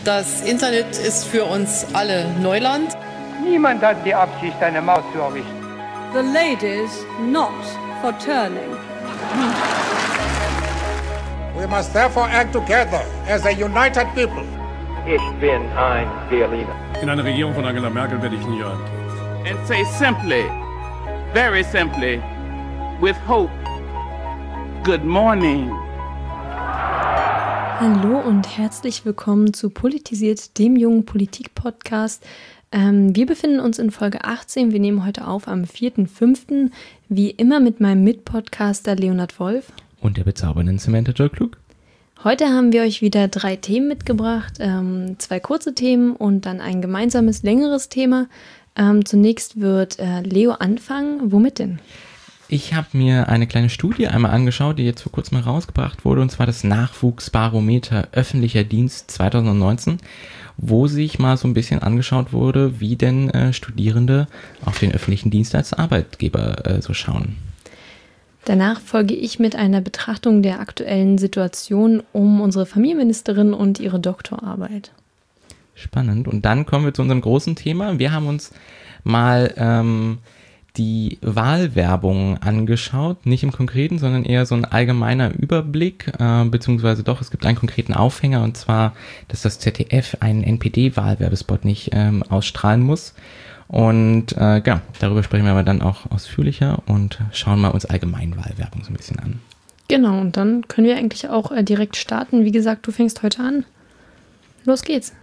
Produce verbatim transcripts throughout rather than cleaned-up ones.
Das Internet ist für uns alle Neuland. Niemand hat die Absicht, eine Maus zu erwischen. The ladies not for turning. We must therefore act together as a united people. Ich bin ein Berliner. In einer Regierung von Angela Merkel werde ich nie rein. And say simply, very simply, with hope, good morning. Hallo und herzlich willkommen zu Politisiert, dem jungen Politik-Podcast. Ähm, wir befinden uns in Folge achtzehn. Wir nehmen heute auf am vierten fünften Wie immer mit meinem Mitpodcaster Leonhard Wolf. Und der bezaubernden Samantha Joy Klug. Heute haben wir euch wieder drei Themen mitgebracht. Ähm, zwei kurze Themen und dann ein gemeinsames, längeres Thema. Ähm, zunächst wird äh, Leo anfangen. Womit denn? Ich habe mir eine kleine Studie einmal angeschaut, die jetzt vor kurzem herausgebracht wurde, und zwar das Nachwuchsbarometer öffentlicher Dienst zwanzig neunzehn, wo sich mal so ein bisschen angeschaut wurde, wie denn äh, Studierende auf den öffentlichen Dienst als Arbeitgeber äh, so schauen. Danach folge ich mit einer Betrachtung der aktuellen Situation um unsere Familienministerin und ihre Doktorarbeit. Spannend. Und dann kommen wir zu unserem großen Thema. Wir haben uns mal ähm, die Wahlwerbung angeschaut, nicht im Konkreten, sondern eher so ein allgemeiner Überblick, äh, beziehungsweise doch, es gibt einen konkreten Aufhänger, und zwar, dass das Z D F einen N P D-Wahlwerbespot nicht ähm, ausstrahlen muss. Und äh, genau, darüber sprechen wir aber dann auch ausführlicher und schauen mal uns allgemein Wahlwerbung so ein bisschen an. Genau, und dann können wir eigentlich auch äh, direkt starten. Wie gesagt, du fängst heute an. Los geht's.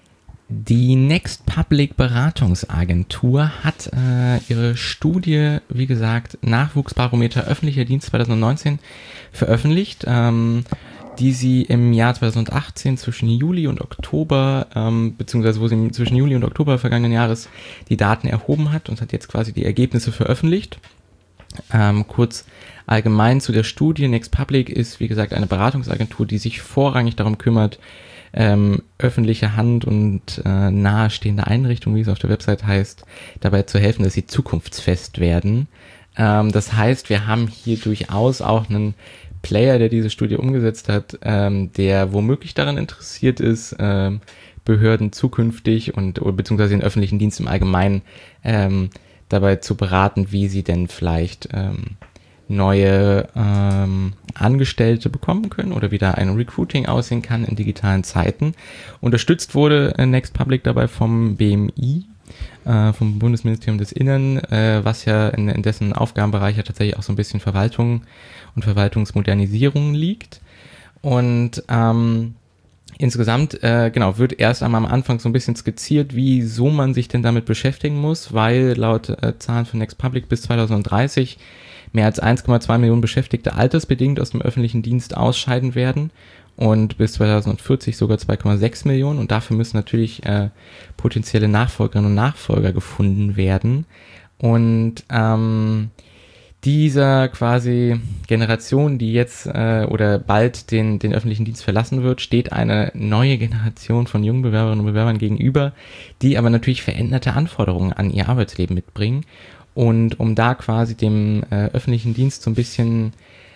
Die Next Public Beratungsagentur hat äh, ihre Studie, wie gesagt, Nachwuchsbarometer öffentlicher Dienst zwanzig neunzehn veröffentlicht, ähm, die sie im Jahr zwanzig achtzehn zwischen Juli und Oktober, ähm, beziehungsweise wo sie zwischen Juli und Oktober vergangenen Jahres die Daten erhoben hat und hat jetzt quasi die Ergebnisse veröffentlicht. Ähm, kurz allgemein zu der Studie. Next Public ist, wie gesagt, eine Beratungsagentur, die sich vorrangig darum kümmert, Ähm, öffentliche Hand und äh, nahestehende Einrichtungen, wie es auf der Website heißt, dabei zu helfen, dass sie zukunftsfest werden. Ähm, das heißt, wir haben hier durchaus auch einen Player, der diese Studie umgesetzt hat, ähm, der womöglich daran interessiert ist, ähm, Behörden zukünftig und beziehungsweise den öffentlichen Dienst im Allgemeinen ähm, dabei zu beraten, wie sie denn vielleicht ähm, neue ähm, Angestellte bekommen können oder wie da ein Recruiting aussehen kann in digitalen Zeiten. Unterstützt wurde äh, Next Public dabei vom B M I, äh, vom Bundesministerium des Innern, äh, was ja in, in dessen Aufgabenbereich ja tatsächlich auch so ein bisschen Verwaltung und Verwaltungsmodernisierung liegt. Und ähm, insgesamt, äh, genau, wird erst einmal am Anfang so ein bisschen skizziert, wieso man sich denn damit beschäftigen muss, weil laut äh, Zahlen von Next Public bis zwanzig dreißig mehr als eins Komma zwei Millionen Beschäftigte altersbedingt aus dem öffentlichen Dienst ausscheiden werden und bis zwanzig vierzig sogar zwei Komma sechs Millionen, und dafür müssen natürlich äh, potenzielle Nachfolgerinnen und Nachfolger gefunden werden. Und ähm, dieser quasi Generation, die jetzt äh, oder bald den, den öffentlichen Dienst verlassen wird, steht eine neue Generation von jungen Bewerberinnen und Bewerbern gegenüber, die aber natürlich veränderte Anforderungen an ihr Arbeitsleben mitbringen. Und um da quasi dem äh, öffentlichen Dienst so ein bisschen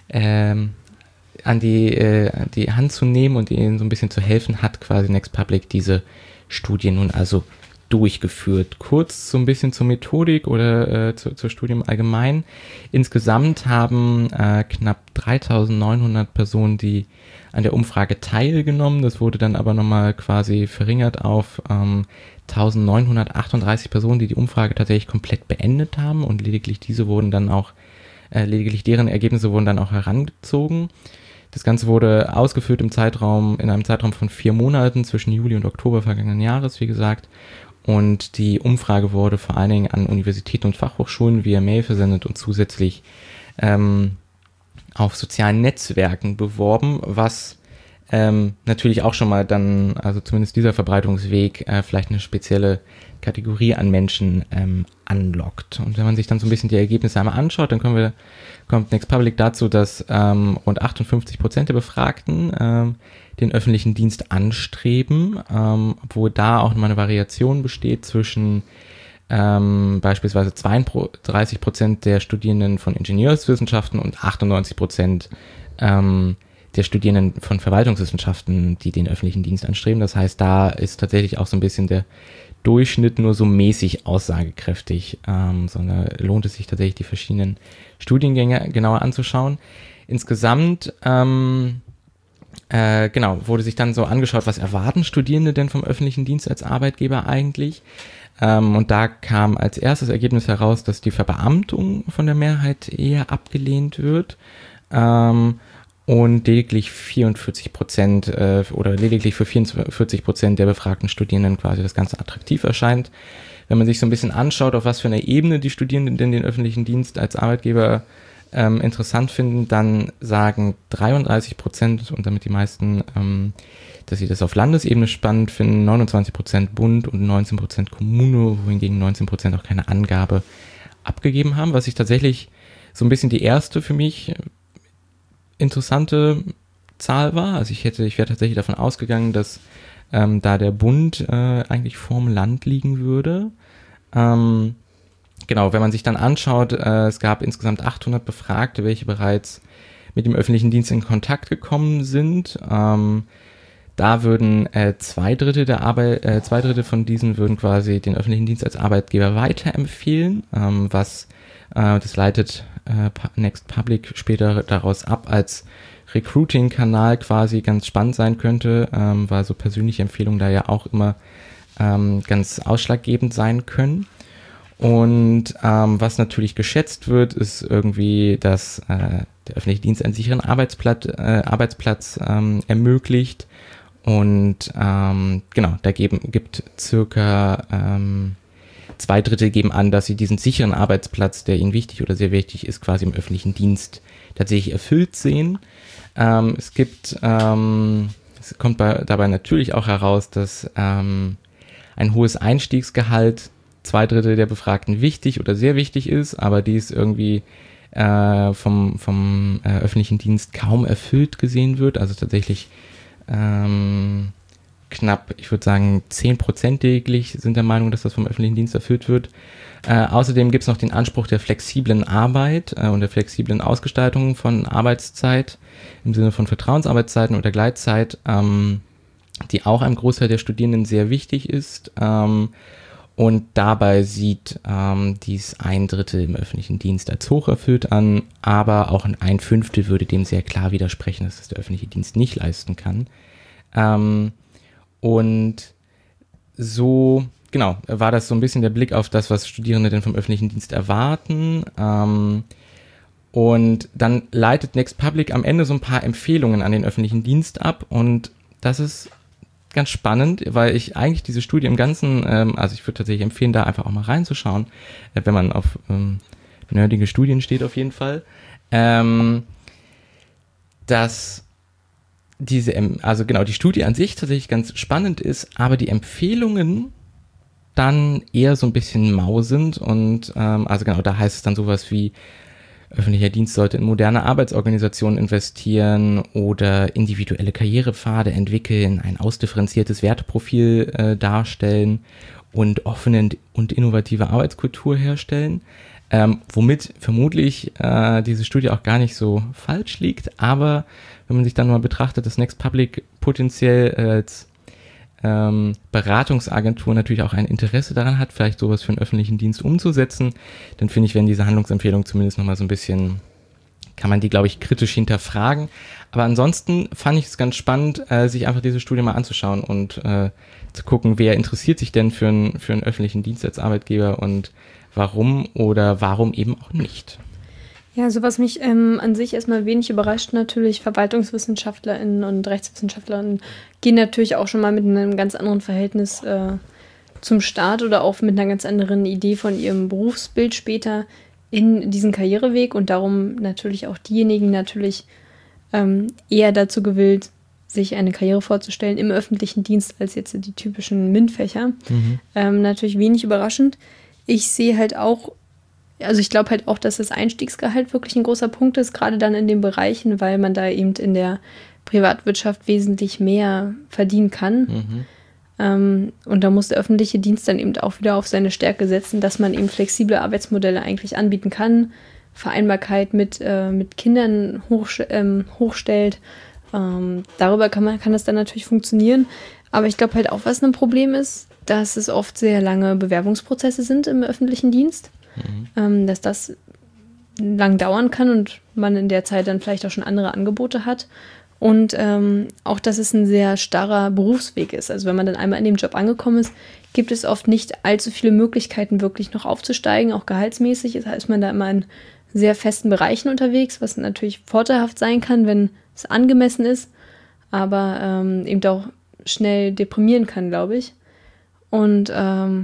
ähm, an die, äh, die Hand zu nehmen und ihnen so ein bisschen zu helfen, hat quasi Next Public diese Studie nun also durchgeführt. Kurz so ein bisschen zur Methodik oder äh, zu, zur Studie im Allgemeinen. Insgesamt haben äh, knapp dreitausendneunhundert Personen, die an der Umfrage teilgenommen. Das wurde dann aber nochmal quasi verringert auf ähm, eintausendneunhundertachtunddreißig Personen, die die Umfrage tatsächlich komplett beendet haben, und lediglich diese wurden dann auch, äh, lediglich deren Ergebnisse wurden dann auch herangezogen. Das Ganze wurde ausgeführt im Zeitraum, in einem Zeitraum von vier Monaten zwischen Juli und Oktober vergangenen Jahres, wie gesagt. Und die Umfrage wurde vor allen Dingen an Universitäten und Fachhochschulen via Mail versendet und zusätzlich ähm, auf sozialen Netzwerken beworben, was ähm, natürlich auch schon mal dann, also zumindest dieser Verbreitungsweg, äh, vielleicht eine spezielle Kategorie an Menschen ähm, anlockt. Und wenn man sich dann so ein bisschen die Ergebnisse einmal anschaut, dann kommen wir, kommt Next Public dazu, dass ähm, rund achtundfünfzig Prozent der Befragten ähm, den öffentlichen Dienst anstreben, ähm, obwohl da auch nochmal eine Variation besteht zwischen ähm, beispielsweise zweiunddreißig Prozent der Studierenden von Ingenieurswissenschaften und achtundneunzig Prozent ähm, der Studierenden von Verwaltungswissenschaften, die den öffentlichen Dienst anstreben. Das heißt, da ist tatsächlich auch so ein bisschen der Durchschnitt nur so mäßig aussagekräftig, ähm, sondern lohnt es sich tatsächlich, die verschiedenen Studiengänge genauer anzuschauen. Insgesamt, ähm, äh, genau, wurde sich dann so angeschaut, was erwarten Studierende denn vom öffentlichen Dienst als Arbeitgeber eigentlich? Ähm, und da kam als erstes Ergebnis heraus, dass die Verbeamtung von der Mehrheit eher abgelehnt wird. Ähm, Und lediglich vierundvierzig Prozent äh, oder lediglich für vierundvierzig Prozent der befragten Studierenden quasi das Ganze attraktiv erscheint. Wenn man sich so ein bisschen anschaut, auf was für einer Ebene die Studierenden denn den öffentlichen Dienst als Arbeitgeber ähm, interessant finden, dann sagen dreiunddreißig Prozent und damit die meisten, ähm, dass sie das auf Landesebene spannend finden, neunundzwanzig Prozent Bund und neunzehn Prozent Kommune, wohingegen neunzehn Prozent auch keine Angabe abgegeben haben, was ich tatsächlich so ein bisschen die erste für mich interessante Zahl war. Also ich hätte, ich wäre tatsächlich davon ausgegangen, dass ähm, da der Bund äh, eigentlich vorm Land liegen würde. Ähm, genau, wenn man sich dann anschaut, äh, es gab insgesamt achthundert Befragte, welche bereits mit dem öffentlichen Dienst in Kontakt gekommen sind. Ähm, da würden äh, zwei Drittel der Arbeit, äh, zwei Drittel von diesen würden quasi den öffentlichen Dienst als Arbeitgeber weiterempfehlen, ähm, was äh, das leitet äh, Next Public später daraus ab, als Recruiting-Kanal quasi ganz spannend sein könnte, ähm, weil so persönliche Empfehlungen da ja auch immer ähm, ganz ausschlaggebend sein können. Und ähm, was natürlich geschätzt wird, ist irgendwie, dass äh, der öffentliche Dienst einen sicheren Arbeitsplatz, äh, Arbeitsplatz ähm, ermöglicht. Und ähm, genau, da geben, gibt circa ähm, zwei Drittel geben an, dass sie diesen sicheren Arbeitsplatz, der ihnen wichtig oder sehr wichtig ist, quasi im öffentlichen Dienst tatsächlich erfüllt sehen. Ähm, es gibt, ähm, es kommt bei, dabei natürlich auch heraus, dass ähm, ein hohes Einstiegsgehalt zwei Drittel der Befragten wichtig oder sehr wichtig ist, aber dies irgendwie äh, vom, vom äh, öffentlichen Dienst kaum erfüllt gesehen wird. Also tatsächlich ähm, knapp, ich würde sagen, zehn Prozent lediglich sind der Meinung, dass das vom öffentlichen Dienst erfüllt wird. Äh, außerdem gibt es noch den Anspruch der flexiblen Arbeit äh, und der flexiblen Ausgestaltung von Arbeitszeit im Sinne von Vertrauensarbeitszeiten oder Gleitzeit, ähm, die auch einem Großteil der Studierenden sehr wichtig ist. Ähm, und dabei sieht ähm, dies ein Drittel im öffentlichen Dienst als hoch erfüllt an, aber auch ein Fünftel würde dem sehr klar widersprechen, dass das der öffentliche Dienst nicht leisten kann. Ähm, Und so, genau, war das so ein bisschen der Blick auf das, was Studierende denn vom öffentlichen Dienst erwarten. Ähm, und dann leitet Next Public am Ende so ein paar Empfehlungen an den öffentlichen Dienst ab. Und das ist ganz spannend, weil ich eigentlich diese Studie im Ganzen, ähm, also ich würde tatsächlich empfehlen, da einfach auch mal reinzuschauen, äh, wenn man auf ähm, nerdige Studien steht auf jeden Fall, ähm, dass diese, also genau, die Studie an sich tatsächlich ganz spannend ist, aber die Empfehlungen dann eher so ein bisschen mau sind und ähm, also genau, da heißt es dann sowas wie öffentlicher Dienst sollte in moderne Arbeitsorganisationen investieren oder individuelle Karrierepfade entwickeln, ein ausdifferenziertes Werteprofil äh, darstellen und offene und innovative Arbeitskultur herstellen. Ähm, womit vermutlich äh, diese Studie auch gar nicht so falsch liegt, aber wenn man sich dann mal betrachtet, dass Next Public potenziell als ähm, Beratungsagentur natürlich auch ein Interesse daran hat, vielleicht sowas für einen öffentlichen Dienst umzusetzen, dann finde ich, wenn diese Handlungsempfehlung zumindest nochmal so ein bisschen, kann man die, glaube ich, kritisch hinterfragen. Aber ansonsten fand ich es ganz spannend, äh, sich einfach diese Studie mal anzuschauen und äh, zu gucken, wer interessiert sich denn für, ein, für einen öffentlichen Dienst als Arbeitgeber und warum oder warum eben auch nicht. Ja, also was mich ähm, an sich erstmal wenig überrascht, natürlich VerwaltungswissenschaftlerInnen und RechtswissenschaftlerInnen gehen natürlich auch schon mal mit einem ganz anderen Verhältnis äh, zum Start oder auch mit einer ganz anderen Idee von ihrem Berufsbild später in diesen Karriereweg und darum natürlich auch diejenigen natürlich ähm, eher dazu gewillt, sich eine Karriere vorzustellen im öffentlichen Dienst als jetzt die typischen MINT-Fächer. Mhm. Ähm, natürlich wenig überraschend. Ich sehe halt auch, also ich glaube halt auch, dass das Einstiegsgehalt wirklich ein großer Punkt ist, gerade dann in den Bereichen, weil man da eben in der Privatwirtschaft wesentlich mehr verdienen kann. Mhm. Ähm, und da muss der öffentliche Dienst dann eben auch wieder auf seine Stärke setzen, dass man eben flexible Arbeitsmodelle eigentlich anbieten kann, Vereinbarkeit mit, äh, mit Kindern hoch, ähm, hochstellt, Ähm, darüber kann man kann das dann natürlich funktionieren. Aber ich glaube halt auch, was ein Problem ist, dass es oft sehr lange Bewerbungsprozesse sind im öffentlichen Dienst. Mhm. Ähm, dass das lang dauern kann und man in der Zeit dann vielleicht auch schon andere Angebote hat. Und ähm, auch, dass es ein sehr starrer Berufsweg ist. Also wenn man dann einmal in dem Job angekommen ist, gibt es oft nicht allzu viele Möglichkeiten, wirklich noch aufzusteigen, auch gehaltsmäßig. Das heißt, man da immer in sehr festen Bereichen unterwegs, was natürlich vorteilhaft sein kann, wenn es angemessen ist, aber ähm, eben auch schnell deprimieren kann, glaube ich. Und ähm,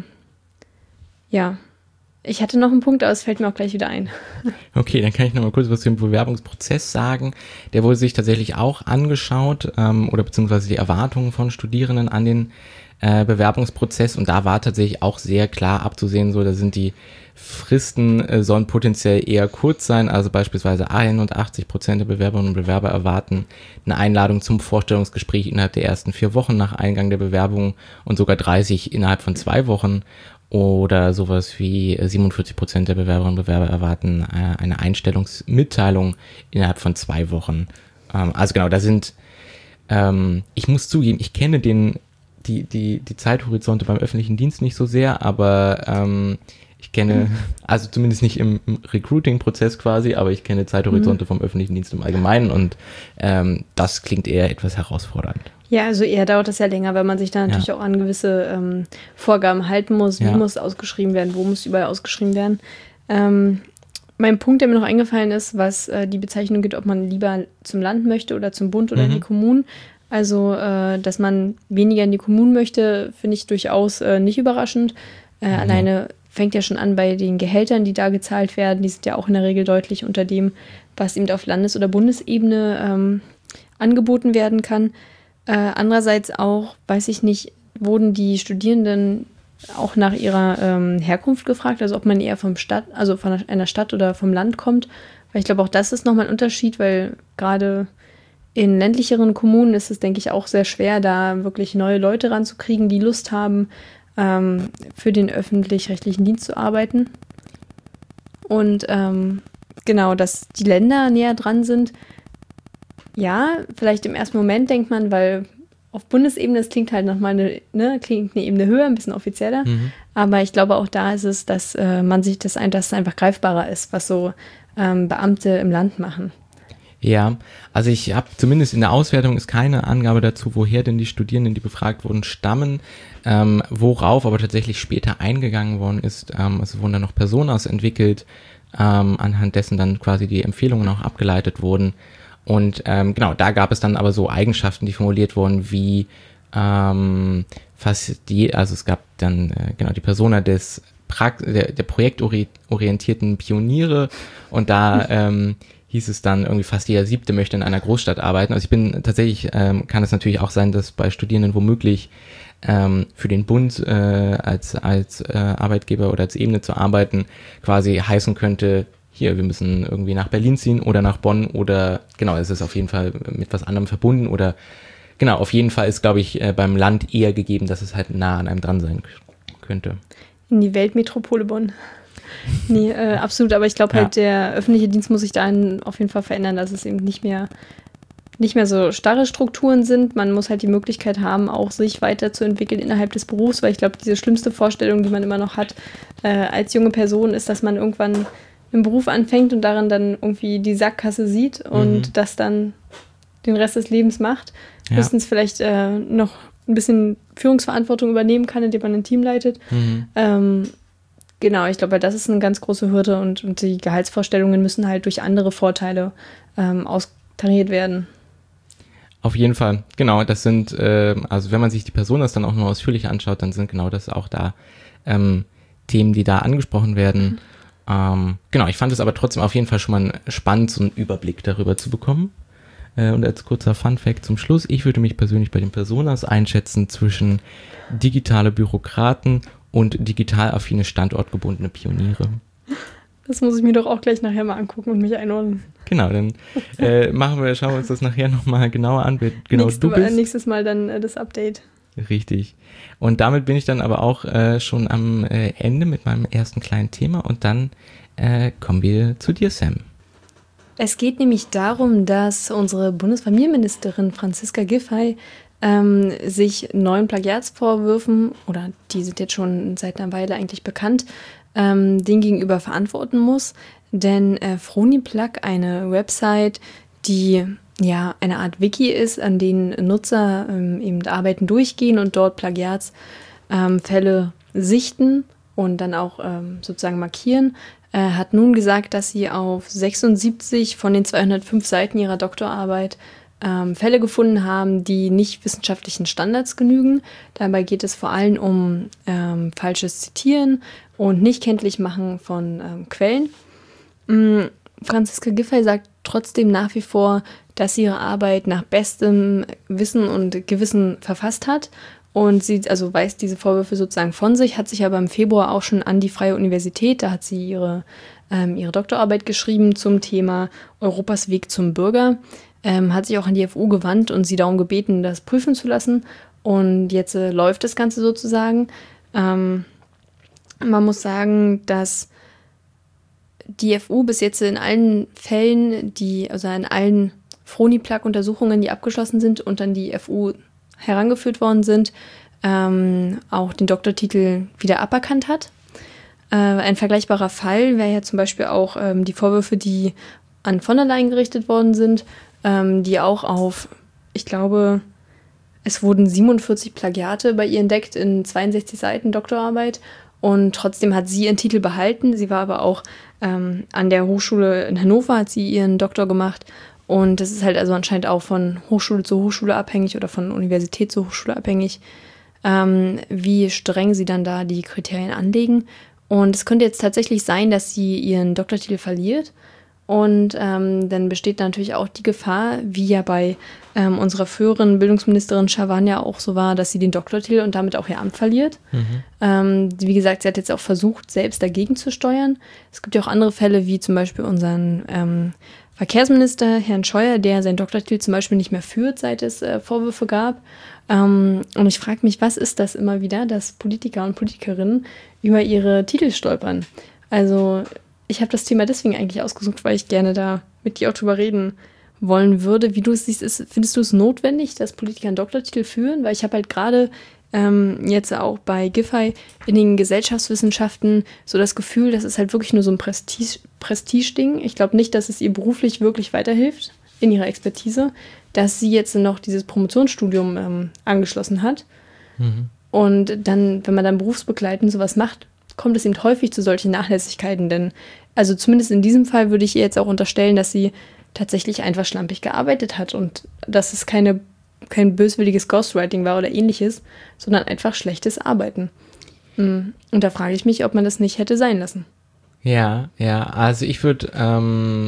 ja, ich hatte noch einen Punkt, aber es fällt mir auch gleich wieder ein. Okay, dann kann ich noch mal kurz was zum Bewerbungsprozess sagen. Der wurde sich tatsächlich auch angeschaut ähm, oder beziehungsweise die Erwartungen von Studierenden an den äh, Bewerbungsprozess, und da war tatsächlich auch sehr klar abzusehen, so da sind die Fristen äh, sollen potenziell eher kurz sein, also beispielsweise einundachtzig Prozent der Bewerberinnen und Bewerber erwarten eine Einladung zum Vorstellungsgespräch innerhalb der ersten vier Wochen nach Eingang der Bewerbung und sogar dreißig innerhalb von zwei Wochen. Oder sowas wie siebenundvierzig Prozent der Bewerberinnen und Bewerber erwarten äh, eine Einstellungsmitteilung innerhalb von zwei Wochen. Ähm, also genau, da sind, ähm, ich muss zugeben, ich kenne den, die, die, die Zeithorizonte beim öffentlichen Dienst nicht so sehr, aber ähm, ich kenne, also zumindest nicht im, im Recruiting-Prozess quasi, aber ich kenne Zeithorizonte mhm. vom öffentlichen Dienst im Allgemeinen, und ähm, das klingt eher etwas herausfordernd. Ja, also eher dauert das ja länger, weil man sich dann natürlich ja. auch an gewisse ähm, Vorgaben halten muss. Wie ja. muss ausgeschrieben werden, wo muss überall ausgeschrieben werden. Ähm, mein Punkt, der mir noch eingefallen ist, was äh, die Bezeichnung gibt, ob man lieber zum Land möchte oder zum Bund oder mhm. in die Kommunen. Also, äh, dass man weniger in die Kommunen möchte, finde ich durchaus äh, nicht überraschend. Äh, mhm. Alleine fängt ja schon an bei den Gehältern, die da gezahlt werden. Die sind ja auch in der Regel deutlich unter dem, was eben auf Landes- oder Bundesebene ähm, angeboten werden kann. Äh, andererseits auch, weiß ich nicht, wurden die Studierenden auch nach ihrer ähm, Herkunft gefragt, also ob man eher vom Stadt, also von einer Stadt oder vom Land kommt. Weil ich glaube, auch das ist nochmal ein Unterschied, weil gerade in ländlicheren Kommunen ist es, denke ich, auch sehr schwer, da wirklich neue Leute ranzukriegen, die Lust haben, ähm, für den öffentlich-rechtlichen Dienst zu arbeiten. Und ähm, genau, dass die Länder näher dran sind. Ja, vielleicht im ersten Moment denkt man, weil auf Bundesebene, das klingt halt nochmal eine, ne, klingt eine Ebene höher, ein bisschen offizieller. Mhm. Aber ich glaube, auch da ist es, dass äh, man sich das, ein, dass es einfach greifbarer ist, was so ähm, Beamte im Land machen. Ja, also ich habe zumindest in der Auswertung ist keine Angabe dazu, woher denn die Studierenden, die befragt wurden, stammen, ähm, worauf aber tatsächlich später eingegangen worden ist. Ähm, es wurden dann noch Personas entwickelt, ähm, anhand dessen dann quasi die Empfehlungen auch abgeleitet wurden. Und ähm, genau, da gab es dann aber so Eigenschaften, die formuliert wurden, wie ähm, fast die, also es gab dann äh, genau die Persona des Prakt- der, der projektorientierten Pioniere, und da ähm, hieß es dann irgendwie fast jeder Siebte möchte in einer Großstadt arbeiten. Also ich bin tatsächlich, ähm, kann es natürlich auch sein, dass bei Studierenden womöglich ähm, für den Bund äh, als, als äh, Arbeitgeber oder als Ebene zu arbeiten quasi heißen könnte, hier, wir müssen irgendwie nach Berlin ziehen oder nach Bonn oder, genau, es ist auf jeden Fall mit was anderem verbunden oder, genau, auf jeden Fall ist, glaube ich, äh, beim Land eher gegeben, dass es halt nah an einem dran sein k- könnte. In die Weltmetropole Bonn. Nee, äh, absolut, aber ich glaube Ja. halt, der öffentliche Dienst muss sich da auf jeden Fall verändern, dass es eben nicht mehr, nicht mehr so starre Strukturen sind. Man muss halt die Möglichkeit haben, auch sich weiterzuentwickeln innerhalb des Berufs, weil ich glaube, diese schlimmste Vorstellung, die man immer noch hat äh, als junge Person, ist, dass man irgendwann im Beruf anfängt und darin dann irgendwie die Sackgasse sieht und mhm. das dann den Rest des Lebens macht. Ja. Höchstens vielleicht äh, noch ein bisschen Führungsverantwortung übernehmen kann, indem man ein Team leitet. Mhm. Ähm, genau, ich glaube, das ist eine ganz große Hürde und, und die Gehaltsvorstellungen müssen halt durch andere Vorteile ähm, austariert werden. Auf jeden Fall, genau, das sind, äh, also wenn man sich die Personas dann auch noch ausführlich anschaut, dann sind genau das auch da ähm, Themen, die da angesprochen werden. Mhm. Ähm, genau, ich fand es aber trotzdem auf jeden Fall schon mal spannend, so einen Überblick darüber zu bekommen. Äh, und als kurzer Funfact zum Schluss, ich würde mich persönlich bei den Personas einschätzen zwischen digitale Bürokraten und digital affine standortgebundene Pioniere. Das muss ich mir doch auch gleich nachher mal angucken und mich einordnen. Genau, dann äh, machen wir, schauen wir uns das nachher nochmal genauer an, wer genau Nächste, du bist. Nächstes Mal dann äh, das Update. Richtig. Und damit bin ich dann aber auch äh, schon am äh, Ende mit meinem ersten kleinen Thema und dann äh, kommen wir zu dir, Sam. Es geht nämlich darum, dass unsere Bundesfamilienministerin Franziska Giffey ähm, sich neuen Plagiatsvorwürfen, oder die sind jetzt schon seit einer Weile eigentlich bekannt, ähm, denen gegenüber verantworten muss. Denn äh, Froniplug, eine Website, die ja eine Art Wiki ist, an denen Nutzer ähm, eben Arbeiten durchgehen und dort Plagiatsfälle ähm, sichten und dann auch ähm, sozusagen markieren, äh, hat nun gesagt, dass sie auf sechsundsiebzig von den zweihundertfünf Seiten ihrer Doktorarbeit ähm, Fälle gefunden haben, die nicht wissenschaftlichen Standards genügen. Dabei geht es vor allem um ähm, falsches Zitieren und Nichtkenntlichmachen von ähm, Quellen. Ähm, Franziska Giffey sagt trotzdem nach wie vor, dass sie ihre Arbeit nach bestem Wissen und Gewissen verfasst hat. Und sie also weist diese Vorwürfe sozusagen von sich, hat sich aber im Februar auch schon an die Freie Universität, da hat sie ihre, ähm, ihre Doktorarbeit geschrieben zum Thema Europas Weg zum Bürger, ähm, hat sich auch an die F U gewandt und sie darum gebeten, das prüfen zu lassen. Und jetzt äh, läuft das Ganze sozusagen. Ähm, man muss sagen, dass die F U bis jetzt in allen Fällen, die, also in allen Froniplug-Untersuchungen, die abgeschlossen sind und an die F U herangeführt worden sind, ähm, auch den Doktortitel wieder aberkannt hat. Äh, ein vergleichbarer Fall wäre ja zum Beispiel auch ähm, die Vorwürfe, die an von der Leyen gerichtet worden sind, ähm, die auch auf, ich glaube, es wurden siebenundvierzig Plagiate bei ihr entdeckt in zweiundsechzig Seiten Doktorarbeit und trotzdem hat sie ihren Titel behalten. Sie war aber auch ähm, an der Hochschule in Hannover, hat sie ihren Doktor gemacht. Und das ist halt also anscheinend auch von Hochschule zu Hochschule abhängig oder von Universität zu Hochschule abhängig, ähm, wie streng sie dann da die Kriterien anlegen. Und es könnte jetzt tatsächlich sein, dass sie ihren Doktortitel verliert. Und ähm, dann besteht natürlich auch die Gefahr, wie ja bei ähm, unserer früheren Bildungsministerin Schawan ja auch so war, dass sie den Doktortitel und damit auch ihr Amt verliert. Mhm. Ähm, wie gesagt, sie hat jetzt auch versucht, selbst dagegen zu steuern. Es gibt ja auch andere Fälle, wie zum Beispiel unseren ähm, Verkehrsminister, Herrn Scheuer, der seinen Doktortitel zum Beispiel nicht mehr führt, seit es äh, Vorwürfe gab. Ähm, und ich frage mich, was ist das immer wieder, dass Politiker und Politikerinnen über ihre Titel stolpern? Also ich habe das Thema deswegen eigentlich ausgesucht, weil ich gerne da mit dir auch drüber reden wollen würde. Wie du es siehst, ist, findest du es notwendig, dass Politiker einen Doktortitel führen? Weil ich habe halt gerade ähm, jetzt auch bei Giffey in den Gesellschaftswissenschaften so das Gefühl, das ist halt wirklich nur so ein Prestige, Prestige-Ding. Ich glaube nicht, dass es ihr beruflich wirklich weiterhilft in ihrer Expertise, dass sie jetzt noch dieses Promotionsstudium ähm, angeschlossen hat. Mhm. Und dann, wenn man dann berufsbegleitend sowas macht, kommt es eben häufig zu solchen Nachlässigkeiten. Denn, also zumindest in diesem Fall würde ich ihr jetzt auch unterstellen, dass sie tatsächlich einfach schlampig gearbeitet hat und dass es keine, kein böswilliges Ghostwriting war oder ähnliches, sondern einfach schlechtes Arbeiten. Und da frage ich mich, ob man das nicht hätte sein lassen. Ja, ja, also ich würde ähm,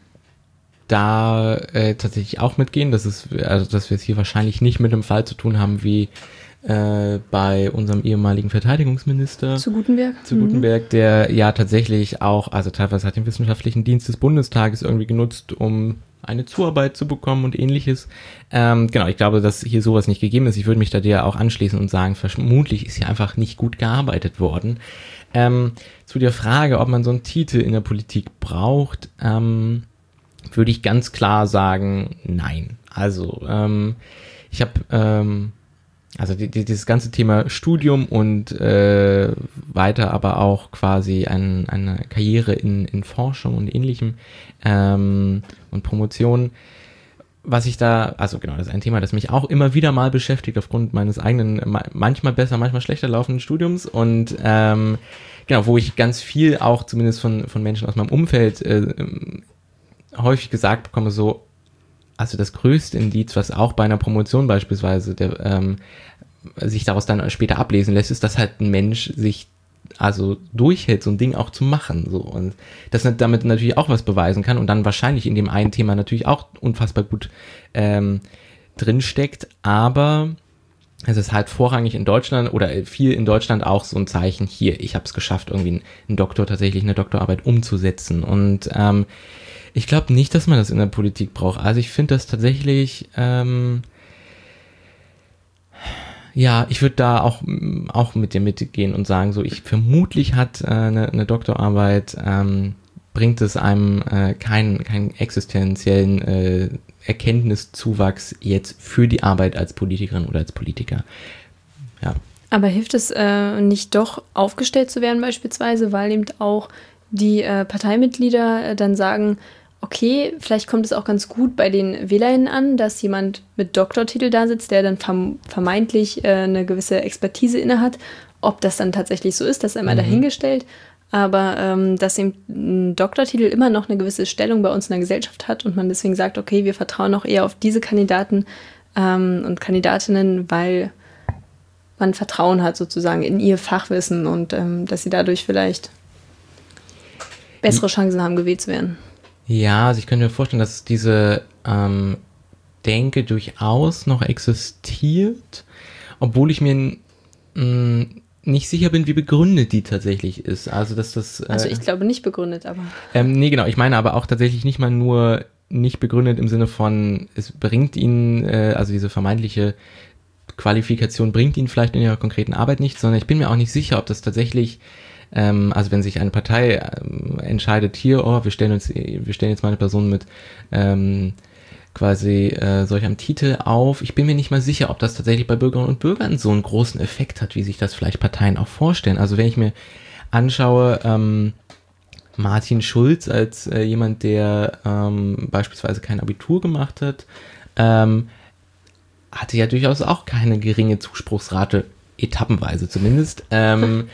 da äh, tatsächlich auch mitgehen, dass es, also dass wir es hier wahrscheinlich nicht mit einem Fall zu tun haben wie äh, bei unserem ehemaligen Verteidigungsminister zu Gutenberg, zu Gutenberg, der ja tatsächlich auch, also teilweise hat den wissenschaftlichen Dienst des Bundestages irgendwie genutzt, um eine Zuarbeit zu bekommen und ähnliches. Ähm, genau, ich glaube, dass hier sowas nicht gegeben ist. Ich würde mich da dir auch anschließen und sagen, vermutlich ist hier einfach nicht gut gearbeitet worden. Ähm, zu der Frage, ob man so einen Titel in der Politik braucht, ähm, würde ich ganz klar sagen, nein. Also, ähm, ich habe, ähm, also die, die, dieses ganze Thema Studium und äh, weiter aber auch quasi ein, eine Karriere in, in Forschung und Ähnlichem ähm, und Promotion, was ich da, also genau, das ist ein Thema, das mich auch immer wieder mal beschäftigt aufgrund meines eigenen, manchmal besser, manchmal schlechter laufenden Studiums und ähm, genau, wo ich ganz viel auch zumindest von, von Menschen aus meinem Umfeld äh, häufig gesagt bekomme, so, also das größte Indiz, was auch bei einer Promotion beispielsweise der, ähm, sich daraus dann später ablesen lässt, ist, dass halt ein Mensch sich also durchhält, so ein Ding auch zu machen, so, und das damit natürlich auch was beweisen kann und dann wahrscheinlich in dem einen Thema natürlich auch unfassbar gut ähm, drinsteckt, aber es ist halt vorrangig in Deutschland oder viel in Deutschland auch so ein Zeichen, hier, ich habe es geschafft, irgendwie einen Doktor, tatsächlich eine Doktorarbeit umzusetzen und ähm, ich glaube nicht, dass man das in der Politik braucht. Also ich finde das tatsächlich, ähm, ja, ich würde da auch, auch mit dir mitgehen und sagen, so, ich vermutlich hat äh, eine, eine Doktorarbeit ähm, bringt es einem äh, keinen keinen existenziellen äh, Erkenntniszuwachs jetzt für die Arbeit als Politikerin oder als Politiker. Ja. Aber hilft es äh, nicht doch, aufgestellt zu werden beispielsweise, weil eben auch die äh, Parteimitglieder äh, dann sagen, okay, vielleicht kommt es auch ganz gut bei den WählerInnen an, dass jemand mit Doktortitel da sitzt, der dann verm- vermeintlich äh, eine gewisse Expertise innehat. Ob das dann tatsächlich so ist, das ist einmal mhm. dahingestellt. Aber ähm, dass eben ein Doktortitel immer noch eine gewisse Stellung bei uns in der Gesellschaft hat und man deswegen sagt, okay, wir vertrauen auch eher auf diese Kandidaten ähm, und Kandidatinnen, weil man Vertrauen hat sozusagen in ihr Fachwissen und ähm, dass sie dadurch vielleicht bessere Chancen haben, gewählt zu werden. Ja, also ich könnte mir vorstellen, dass diese ähm, Denke durchaus noch existiert, obwohl ich mir mh, nicht sicher bin, wie begründet die tatsächlich ist. Also dass das. Äh, also ich glaube nicht begründet, aber. Ähm, nee, genau. Ich meine aber auch tatsächlich nicht mal nur nicht begründet im Sinne von, es bringt ihnen, äh, also diese vermeintliche Qualifikation bringt ihnen vielleicht in ihrer konkreten Arbeit nichts, sondern ich bin mir auch nicht sicher, ob das tatsächlich, ähm, also wenn sich eine Partei ähm, entscheidet, hier, oh, wir stellen uns, wir stellen jetzt mal eine Person mit ähm, quasi äh, solch einem Titel auf. Ich bin mir nicht mal sicher, ob das tatsächlich bei Bürgerinnen und Bürgern so einen großen Effekt hat, wie sich das vielleicht Parteien auch vorstellen. Also wenn ich mir anschaue, ähm, Martin Schulz als äh, jemand, der ähm, beispielsweise kein Abitur gemacht hat, ähm, hatte ja durchaus auch keine geringe Zuspruchsrate, etappenweise zumindest. Ähm,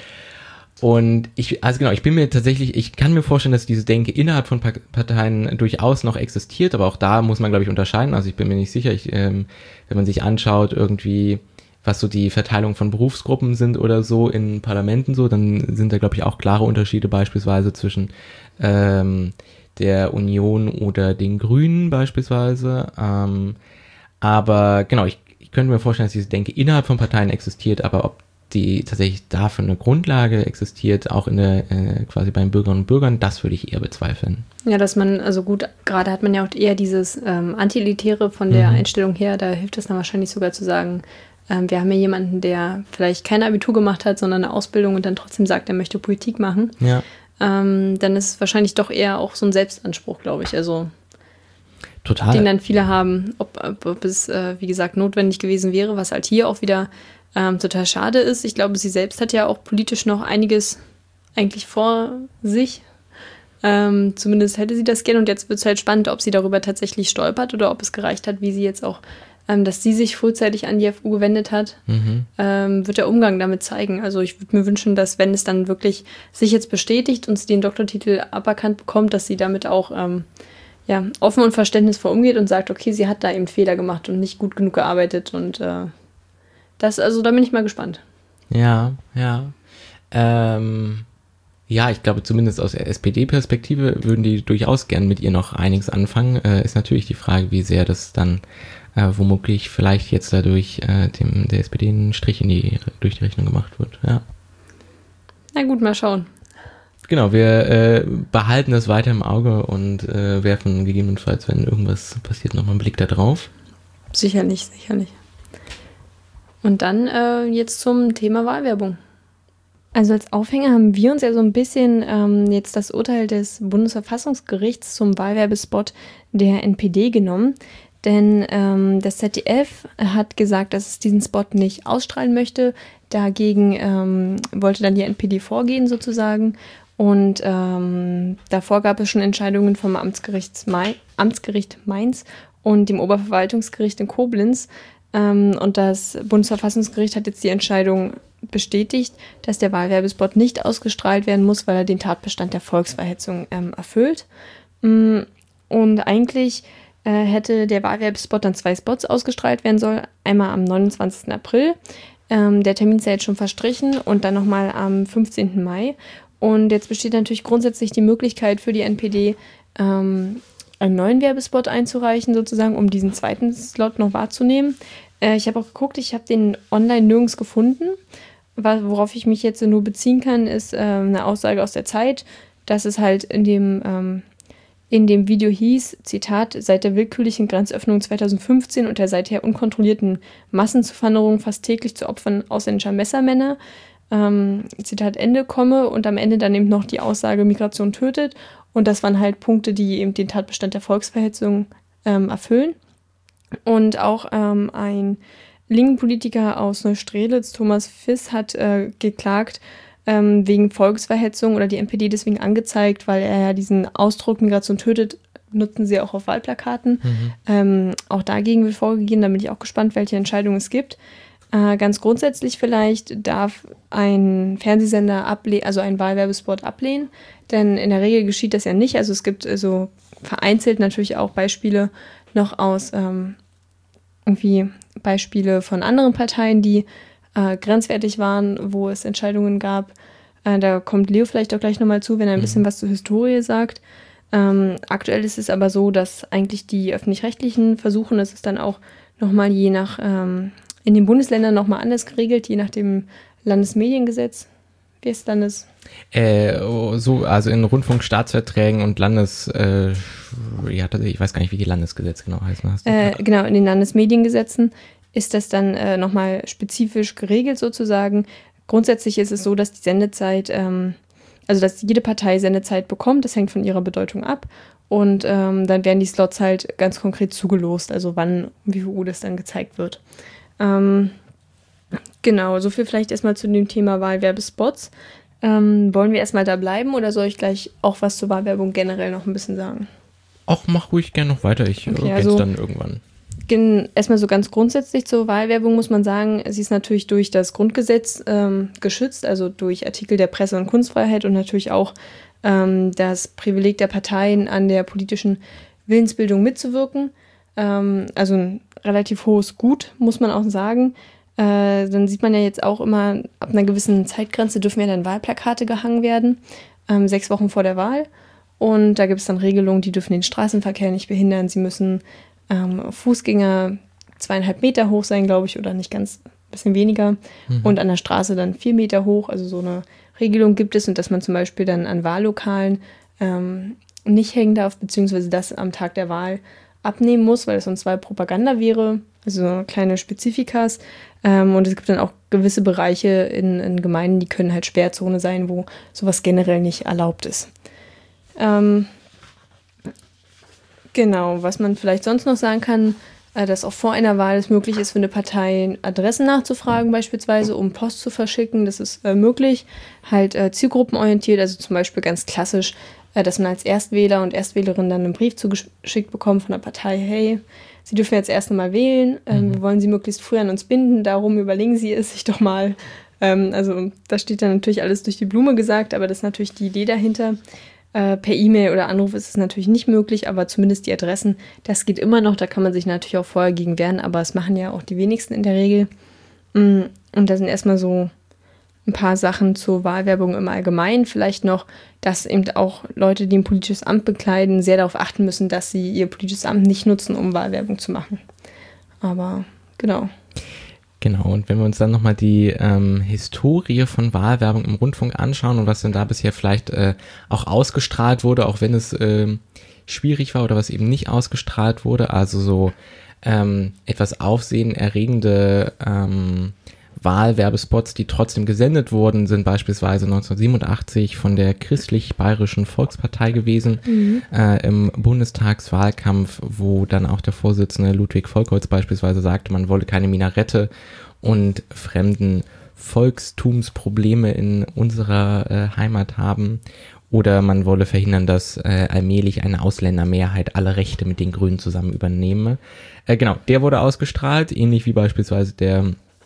und ich, also genau, ich bin mir tatsächlich, ich kann mir vorstellen, dass diese Denke innerhalb von Parteien durchaus noch existiert, aber auch da muss man, glaube ich, unterscheiden. Also ich bin mir nicht sicher, ich, ähm, wenn man sich anschaut, irgendwie, was so die Verteilung von Berufsgruppen sind oder so in Parlamenten so, dann sind da, glaube ich, auch klare Unterschiede beispielsweise zwischen ähm, der Union oder den Grünen beispielsweise. Ähm, aber genau, ich, ich könnte mir vorstellen, dass diese Denke innerhalb von Parteien existiert, aber ob die tatsächlich dafür eine Grundlage existiert, auch in der äh, quasi bei den Bürgerinnen und Bürgern, das würde ich eher bezweifeln. Ja, dass man, also gut, gerade hat man ja auch eher dieses ähm, Antielitäre von der mhm. Einstellung her, da hilft es dann wahrscheinlich sogar zu sagen, ähm, wir haben hier jemanden, der vielleicht kein Abitur gemacht hat, sondern eine Ausbildung und dann trotzdem sagt, er möchte Politik machen. Ja. Ähm, dann ist es wahrscheinlich doch eher auch so ein Selbstanspruch, glaube ich, also total. Den dann viele haben, ob, ob, ob es, äh, wie gesagt, notwendig gewesen wäre, was halt hier auch wieder ähm, total schade ist. Ich glaube, sie selbst hat ja auch politisch noch einiges eigentlich vor sich. Ähm, zumindest hätte sie das gerne und jetzt wird es halt spannend, ob sie darüber tatsächlich stolpert oder ob es gereicht hat, wie sie jetzt auch, ähm, dass sie sich frühzeitig an die F U gewendet hat, mhm. ähm, wird der Umgang damit zeigen. Also ich würde mir wünschen, dass wenn es dann wirklich sich jetzt bestätigt und sie den Doktortitel aberkannt bekommt, dass sie damit auch ähm, ja, offen und verständnisvoll umgeht und sagt, okay, sie hat da eben Fehler gemacht und nicht gut genug gearbeitet und äh, das, also da bin ich mal gespannt. Ja, ja. Ähm, ja, ich glaube zumindest aus der S P D-Perspektive würden die durchaus gern mit ihr noch einiges anfangen. Äh, ist natürlich die Frage, wie sehr das dann äh, womöglich vielleicht jetzt dadurch äh, dem der S P D einen Strich in die, durch die Rechnung gemacht wird. Ja. Na gut, mal schauen. Genau, wir äh, behalten das weiter im Auge und äh, werfen gegebenenfalls, wenn irgendwas passiert, nochmal einen Blick da drauf. Sicherlich, sicherlich. Und dann äh, jetzt zum Thema Wahlwerbung. Also als Aufhänger haben wir uns ja so ein bisschen ähm, jetzt das Urteil des Bundesverfassungsgerichts zum Wahlwerbespot der N P D genommen. Denn ähm, das Z D F hat gesagt, dass es diesen Spot nicht ausstrahlen möchte. Dagegen ähm, wollte dann die N P D vorgehen sozusagen. Und ähm, davor gab es schon Entscheidungen vom Amtsgericht, Mai- Amtsgericht Mainz und dem Oberverwaltungsgericht in Koblenz. Ähm, und das Bundesverfassungsgericht hat jetzt die Entscheidung bestätigt, dass der Wahlwerbespot nicht ausgestrahlt werden muss, weil er den Tatbestand der Volksverhetzung ähm, erfüllt. Und eigentlich äh, hätte der Wahlwerbespot dann zwei Spots ausgestrahlt werden sollen. Einmal am neunundzwanzigsten April. Ähm, der Termin ist ja jetzt schon verstrichen und dann nochmal am fünfzehnten Mai. Und jetzt besteht natürlich grundsätzlich die Möglichkeit für die N P D, ähm, einen neuen Werbespot einzureichen, sozusagen, um diesen zweiten Slot noch wahrzunehmen. Äh, ich habe auch geguckt, ich habe den online nirgends gefunden. Worauf ich mich jetzt nur beziehen kann, ist äh, eine Aussage aus der Zeit, dass es halt in dem, ähm, in dem Video hieß, Zitat, seit der willkürlichen Grenzöffnung zweitausendfünfzehn und der seither unkontrollierten Massenzuwanderung fast täglich zu Opfern ausländischer Messermänner ähm, Zitat Ende komme und am Ende dann eben noch die Aussage Migration tötet. Und das waren halt Punkte, die eben den Tatbestand der Volksverhetzung ähm, erfüllen. Und auch ähm, ein linken Politiker aus Neustrelitz, Thomas Viss, hat äh, geklagt ähm, wegen Volksverhetzung oder die N P D deswegen angezeigt, weil er ja diesen Ausdruck Migration tötet, nutzen sie auch auf Wahlplakaten. Mhm. Ähm, auch dagegen wird vorgegeben, da bin ich auch gespannt, welche Entscheidungen es gibt. Äh, ganz grundsätzlich vielleicht darf ein Fernsehsender ablehnen, also einen Wahlwerbespot ablehnen, denn in der Regel geschieht das ja nicht. Also es gibt so vereinzelt natürlich auch Beispiele noch aus ähm, irgendwie Beispiele von anderen Parteien, die äh, grenzwertig waren, wo es Entscheidungen gab. Äh, da kommt Leo vielleicht auch gleich nochmal zu, wenn er ein mhm. bisschen was zur Historie sagt. Ähm, aktuell ist es aber so, dass eigentlich die Öffentlich-Rechtlichen versuchen, es ist dann auch nochmal je nach, ähm, in den Bundesländern nochmal anders geregelt, je nach dem Landesmediengesetz. Wie ist Landes? Äh, so, also in Rundfunkstaatsverträgen und Landes, äh, ja, ich weiß gar nicht, wie die Landesgesetze genau heißen. Hast du äh, genau, in den Landesmediengesetzen ist das dann äh, nochmal spezifisch geregelt sozusagen. Grundsätzlich ist es so, dass die Sendezeit, ähm, also dass jede Partei Sendezeit bekommt, das hängt von ihrer Bedeutung ab. Und ähm, dann werden die Slots halt ganz konkret zugelost, also wann, wie viel Uhr das dann gezeigt wird. Ähm, genau, so viel vielleicht erstmal zu dem Thema Wahlwerbespots. Ähm, wollen wir erstmal da bleiben oder soll ich gleich auch was zur Wahlwerbung generell noch ein bisschen sagen? Ach, mach ruhig gerne noch weiter, ich okay, ergänze also, dann irgendwann. Gen- erstmal so ganz grundsätzlich zur Wahlwerbung muss man sagen, sie ist natürlich durch das Grundgesetz ähm, geschützt, also durch Artikel der Presse- und Kunstfreiheit und natürlich auch ähm, das Privileg der Parteien an der politischen Willensbildung mitzuwirken. Ähm, also ein relativ hohes Gut, muss man auch sagen. Äh, dann sieht man ja jetzt auch immer, ab einer gewissen Zeitgrenze dürfen ja dann Wahlplakate gehangen werden, ähm, sechs Wochen vor der Wahl. Und da gibt es dann Regelungen, die dürfen den Straßenverkehr nicht behindern. Sie müssen ähm, Fußgänger zweieinhalb Meter hoch sein, glaube ich, oder nicht ganz, ein bisschen weniger. Mhm. Und an der Straße dann vier Meter hoch. Also so eine Regelung gibt es. Und dass man zum Beispiel dann an Wahllokalen ähm, nicht hängen darf, beziehungsweise das am Tag der Wahl abnehmen muss, weil es sonst Wahlpropaganda wäre. Also kleine Spezifikas. Ähm, und es gibt dann auch gewisse Bereiche in, in Gemeinden, die können halt Sperrzone sein, wo sowas generell nicht erlaubt ist. Ähm, genau, was man vielleicht sonst noch sagen kann, äh, dass auch vor einer Wahl es möglich ist, für eine Partei Adressen nachzufragen beispielsweise, um Post zu verschicken. Das ist äh, möglich, halt äh, zielgruppenorientiert, also zum Beispiel ganz klassisch, äh, dass man als Erstwähler und Erstwählerin dann einen Brief zugeschickt bekommt von der Partei, hey, Sie dürfen jetzt erst einmal wählen, ähm, mhm. wir wollen Sie möglichst früh an uns binden, darum überlegen Sie es sich doch mal. Ähm, also da steht dann natürlich alles durch die Blume gesagt, aber das ist natürlich die Idee dahinter. Äh, per E-Mail oder Anruf ist es natürlich nicht möglich, aber zumindest die Adressen, das geht immer noch, da kann man sich natürlich auch vorher gegen wehren, aber das machen ja auch die wenigsten in der Regel. Und da sind erstmal so ein paar Sachen zur Wahlwerbung im Allgemeinen. Vielleicht noch, dass eben auch Leute, die ein politisches Amt bekleiden, sehr darauf achten müssen, dass sie ihr politisches Amt nicht nutzen, um Wahlwerbung zu machen. Aber genau. Genau, und wenn wir uns dann nochmal die ähm, Historie von Wahlwerbung im Rundfunk anschauen und was denn da bisher vielleicht äh, auch ausgestrahlt wurde, auch wenn es äh, schwierig war oder was eben nicht ausgestrahlt wurde, also so ähm, etwas aufsehenerregende ähm, Wahlwerbespots, die trotzdem gesendet wurden, sind beispielsweise neunzehnhundertsiebenundachtzig von der Christlich-Bayerischen Volkspartei gewesen, mhm. äh, im Bundestagswahlkampf, wo dann auch der Vorsitzende Ludwig Volkholz beispielsweise sagte, man wolle keine Minarette und fremden Volkstumsprobleme in unserer äh, Heimat haben. Oder man wolle verhindern, dass äh, allmählich eine Ausländermehrheit alle Rechte mit den Grünen zusammen übernehme. Äh, genau, der wurde ausgestrahlt, ähnlich wie beispielsweise der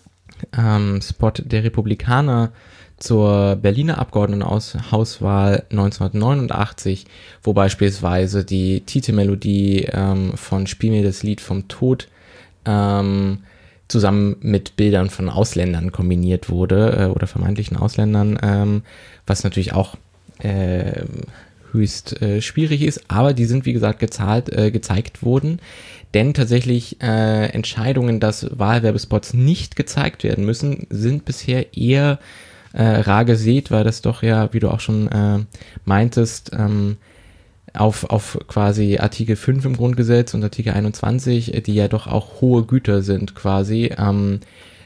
Ähm, Spot der Republikaner zur Berliner Abgeordnetenhauswahl neunzehnhundertneunundachtzig, wo beispielsweise die Titelmelodie ähm, von Spiel mir das Lied vom Tod ähm, zusammen mit Bildern von Ausländern kombiniert wurde äh, oder vermeintlichen Ausländern, ähm, was natürlich auch äh, höchst äh, schwierig ist, aber die sind wie gesagt gezahlt, äh, gezeigt worden. Denn tatsächlich äh, Entscheidungen, dass Wahlwerbespots nicht gezeigt werden müssen, sind bisher eher äh, rar gesät, weil das doch ja, wie du auch schon äh, meintest, ähm, auf, auf quasi Artikel fünf im Grundgesetz und Artikel einundzwanzig, die ja doch auch hohe Güter sind quasi, ähm,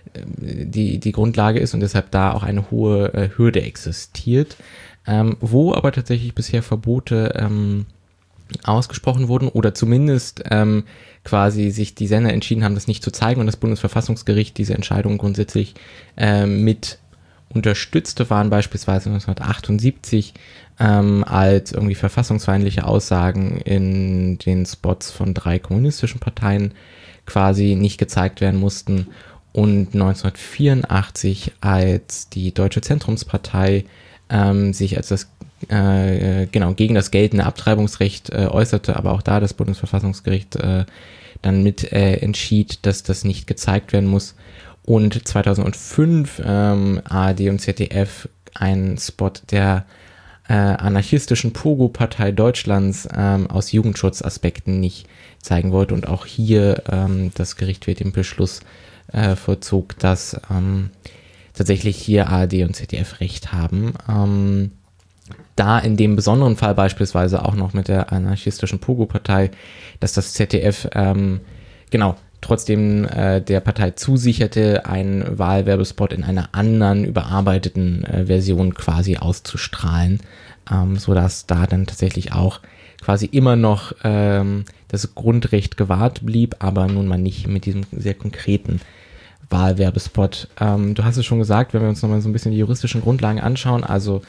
die, die Grundlage ist und deshalb da auch eine hohe äh, Hürde existiert. Ähm, wo aber tatsächlich bisher Verbote ähm, ausgesprochen wurden oder zumindest ähm, quasi sich die Sender entschieden haben, das nicht zu zeigen und das Bundesverfassungsgericht diese Entscheidung grundsätzlich ähm, mit unterstützte, waren beispielsweise neunzehnhundertachtundsiebzig ähm, als irgendwie verfassungsfeindliche Aussagen in den Spots von drei kommunistischen Parteien quasi nicht gezeigt werden mussten und neunzehnhundertvierundachtzig als die Deutsche Zentrumspartei ähm, sich als das äh, genau gegen das geltende Abtreibungsrecht äh, äußerte, aber auch da das Bundesverfassungsgericht äh, dann mit äh, entschied, dass das nicht gezeigt werden muss. Und zweitausendfünf ähm, A R D und Z D F einen Spot der äh, anarchistischen Pogo-Partei Deutschlands ähm, aus Jugendschutzaspekten nicht zeigen wollte. Und auch hier ähm, das Gericht wird den Beschluss äh, vollzog, dass ähm, tatsächlich hier A R D und Z D F recht haben. Ähm, da in dem besonderen Fall beispielsweise auch noch mit der anarchistischen Pogo-Partei, dass das Z D F ähm, genau trotzdem äh, der Partei zusicherte, einen Wahlwerbespot in einer anderen überarbeiteten äh, Version quasi auszustrahlen, ähm, sodass da dann tatsächlich auch quasi immer noch ähm, das Grundrecht gewahrt blieb, aber nun mal nicht mit diesem sehr konkreten Wahlwerbespot. Ähm, du hast es schon gesagt, wenn wir uns nochmal so ein bisschen die juristischen Grundlagen anschauen, also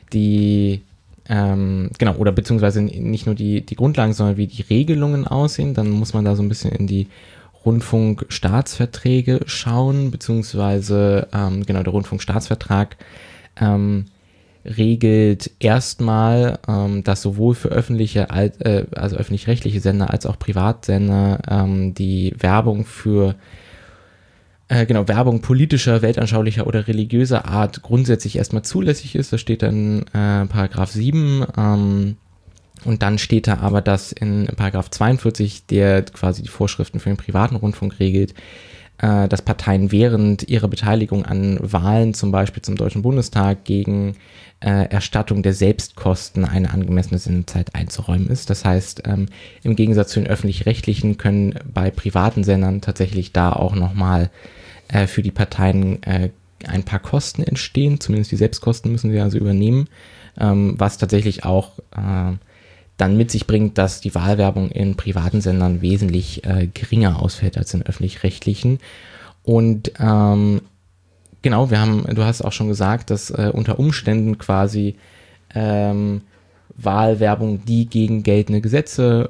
die Ähm, genau, oder beziehungsweise nicht nur die, die Grundlagen, sondern wie die Regelungen aussehen, dann muss man da so ein bisschen in die Rundfunkstaatsverträge schauen, beziehungsweise ähm, genau, der Rundfunkstaatsvertrag ähm, regelt erstmal, ähm, dass sowohl für öffentliche, äh, also öffentlich-rechtliche Sender als auch Privatsender ähm, die Werbung für Äh, genau, Werbung politischer, weltanschaulicher oder religiöser Art grundsätzlich erstmal zulässig ist. Das steht dann äh, Paragraph sieben. Ähm, und dann steht da aber, dass in Paragraph zweiundvierzig, der quasi die Vorschriften für den privaten Rundfunk regelt, äh, dass Parteien während ihrer Beteiligung an Wahlen, zum Beispiel zum Deutschen Bundestag, gegen äh, Erstattung der Selbstkosten eine angemessene Sendezeit einzuräumen ist. Das heißt, ähm, im Gegensatz zu den öffentlich-rechtlichen können bei privaten Sendern tatsächlich da auch nochmal für die Parteien äh, ein paar Kosten entstehen, zumindest die Selbstkosten müssen sie also übernehmen, ähm, was tatsächlich auch äh, dann mit sich bringt, dass die Wahlwerbung in privaten Sendern wesentlich äh, geringer ausfällt als in öffentlich-rechtlichen. Und ähm, genau, wir haben, du hast auch schon gesagt, dass äh, unter Umständen quasi ähm, Wahlwerbung, die gegen geltende Gesetze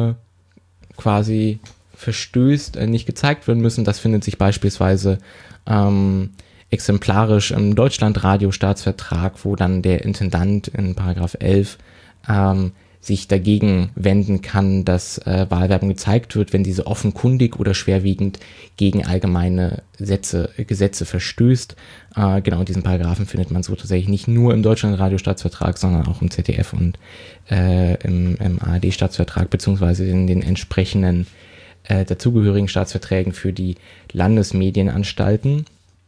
äh, quasi verstößt, äh, nicht gezeigt werden müssen. Das findet sich beispielsweise ähm, exemplarisch im Deutschlandradio-Staatsvertrag, wo dann der Intendant in Paragraph elf ähm, sich dagegen wenden kann, dass äh, Wahlwerbung gezeigt wird, wenn diese offenkundig oder schwerwiegend gegen allgemeine Sätze, Gesetze verstößt. Äh, genau, diesen Paragraphen findet man so tatsächlich nicht nur im Deutschlandradio-Staatsvertrag, sondern auch im Z D F und äh, im, im A R D-Staatsvertrag, beziehungsweise in den entsprechenden Äh, dazugehörigen Staatsverträgen für die Landesmedienanstalten.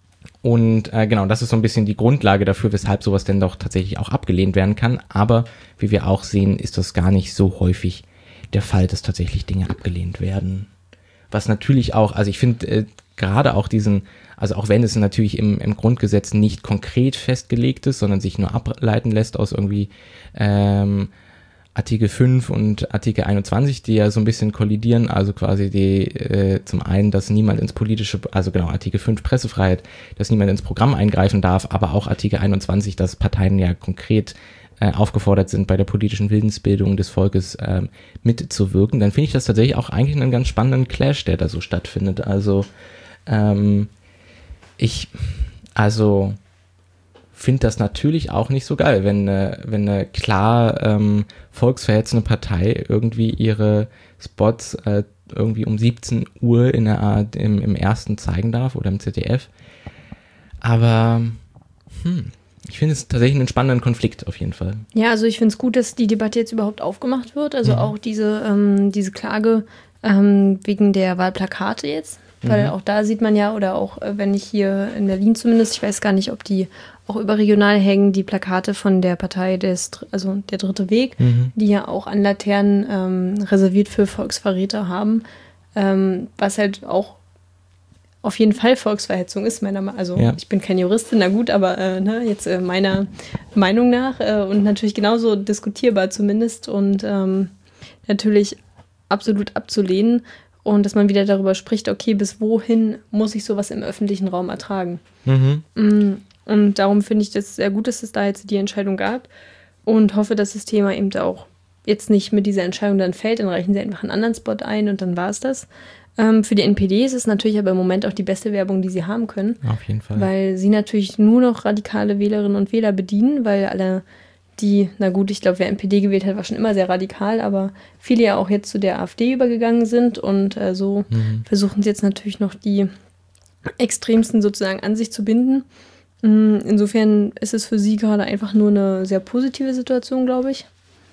Und äh, genau, das ist so ein bisschen die Grundlage dafür, weshalb sowas denn doch tatsächlich auch abgelehnt werden kann. Aber wie wir auch sehen, ist das gar nicht so häufig der Fall, dass tatsächlich Dinge abgelehnt werden. Was natürlich auch, also ich finde äh, gerade auch diesen, also auch wenn es natürlich im, im Grundgesetz nicht konkret festgelegt ist, sondern sich nur ableiten lässt aus irgendwie ähm, Artikel fünf und Artikel einundzwanzig, die ja so ein bisschen kollidieren, also quasi die äh, zum einen, dass niemand ins politische, also genau, Artikel fünf Pressefreiheit, dass niemand ins Programm eingreifen darf, aber auch Artikel einundzwanzig, dass Parteien ja konkret äh, aufgefordert sind, bei der politischen Willensbildung des Volkes äh, mitzuwirken, dann finde ich das tatsächlich auch eigentlich einen ganz spannenden Clash, der da so stattfindet. Also ähm, ich, also finde das natürlich auch nicht so geil, wenn eine, wenn eine klar ähm, volksverhetzende Partei irgendwie ihre Spots äh, irgendwie um siebzehn Uhr in der Art im, im ersten zeigen darf oder im Z D F. Aber hm, ich finde es tatsächlich einen spannenden Konflikt auf jeden Fall. Ja, also ich finde es gut, dass die Debatte jetzt überhaupt aufgemacht wird. Also mhm. auch diese, ähm, diese Klage ähm, wegen der Wahlplakate jetzt. Weil mhm. auch da sieht man ja, oder auch äh, wenn ich hier in Berlin zumindest, ich weiß gar nicht, ob die auch überregional hängen, die Plakate von der Partei, des, also der Dritte Weg, mhm. die ja auch an Laternen ähm, reserviert für Volksverräter haben, ähm, was halt auch auf jeden Fall Volksverhetzung ist, meiner Meinung nach. Also ja. ich bin keine Juristin, na gut, aber äh, ne, jetzt äh, meiner Meinung nach äh, und natürlich genauso diskutierbar zumindest und ähm, natürlich absolut abzulehnen und dass man wieder darüber spricht, okay, bis wohin muss ich sowas im öffentlichen Raum ertragen? Mhm. Und darum finde ich das sehr gut, dass es da jetzt die Entscheidung gab und hoffe, dass das Thema eben auch jetzt nicht mit dieser Entscheidung dann fällt, dann reichen sie einfach einen anderen Spot ein und dann war es das. Ähm, für die N P D ist es natürlich aber im Moment auch die beste Werbung, die sie haben können. Auf jeden Fall. Weil sie natürlich nur noch radikale Wählerinnen und Wähler bedienen, weil alle die, na gut, ich glaube, wer N P D gewählt hat, war schon immer sehr radikal, aber viele ja auch jetzt zu der AfD übergegangen sind und äh, so mhm. versuchen sie jetzt natürlich noch die Extremsten sozusagen an sich zu binden. Insofern ist es für sie gerade einfach nur eine sehr positive Situation, glaube ich.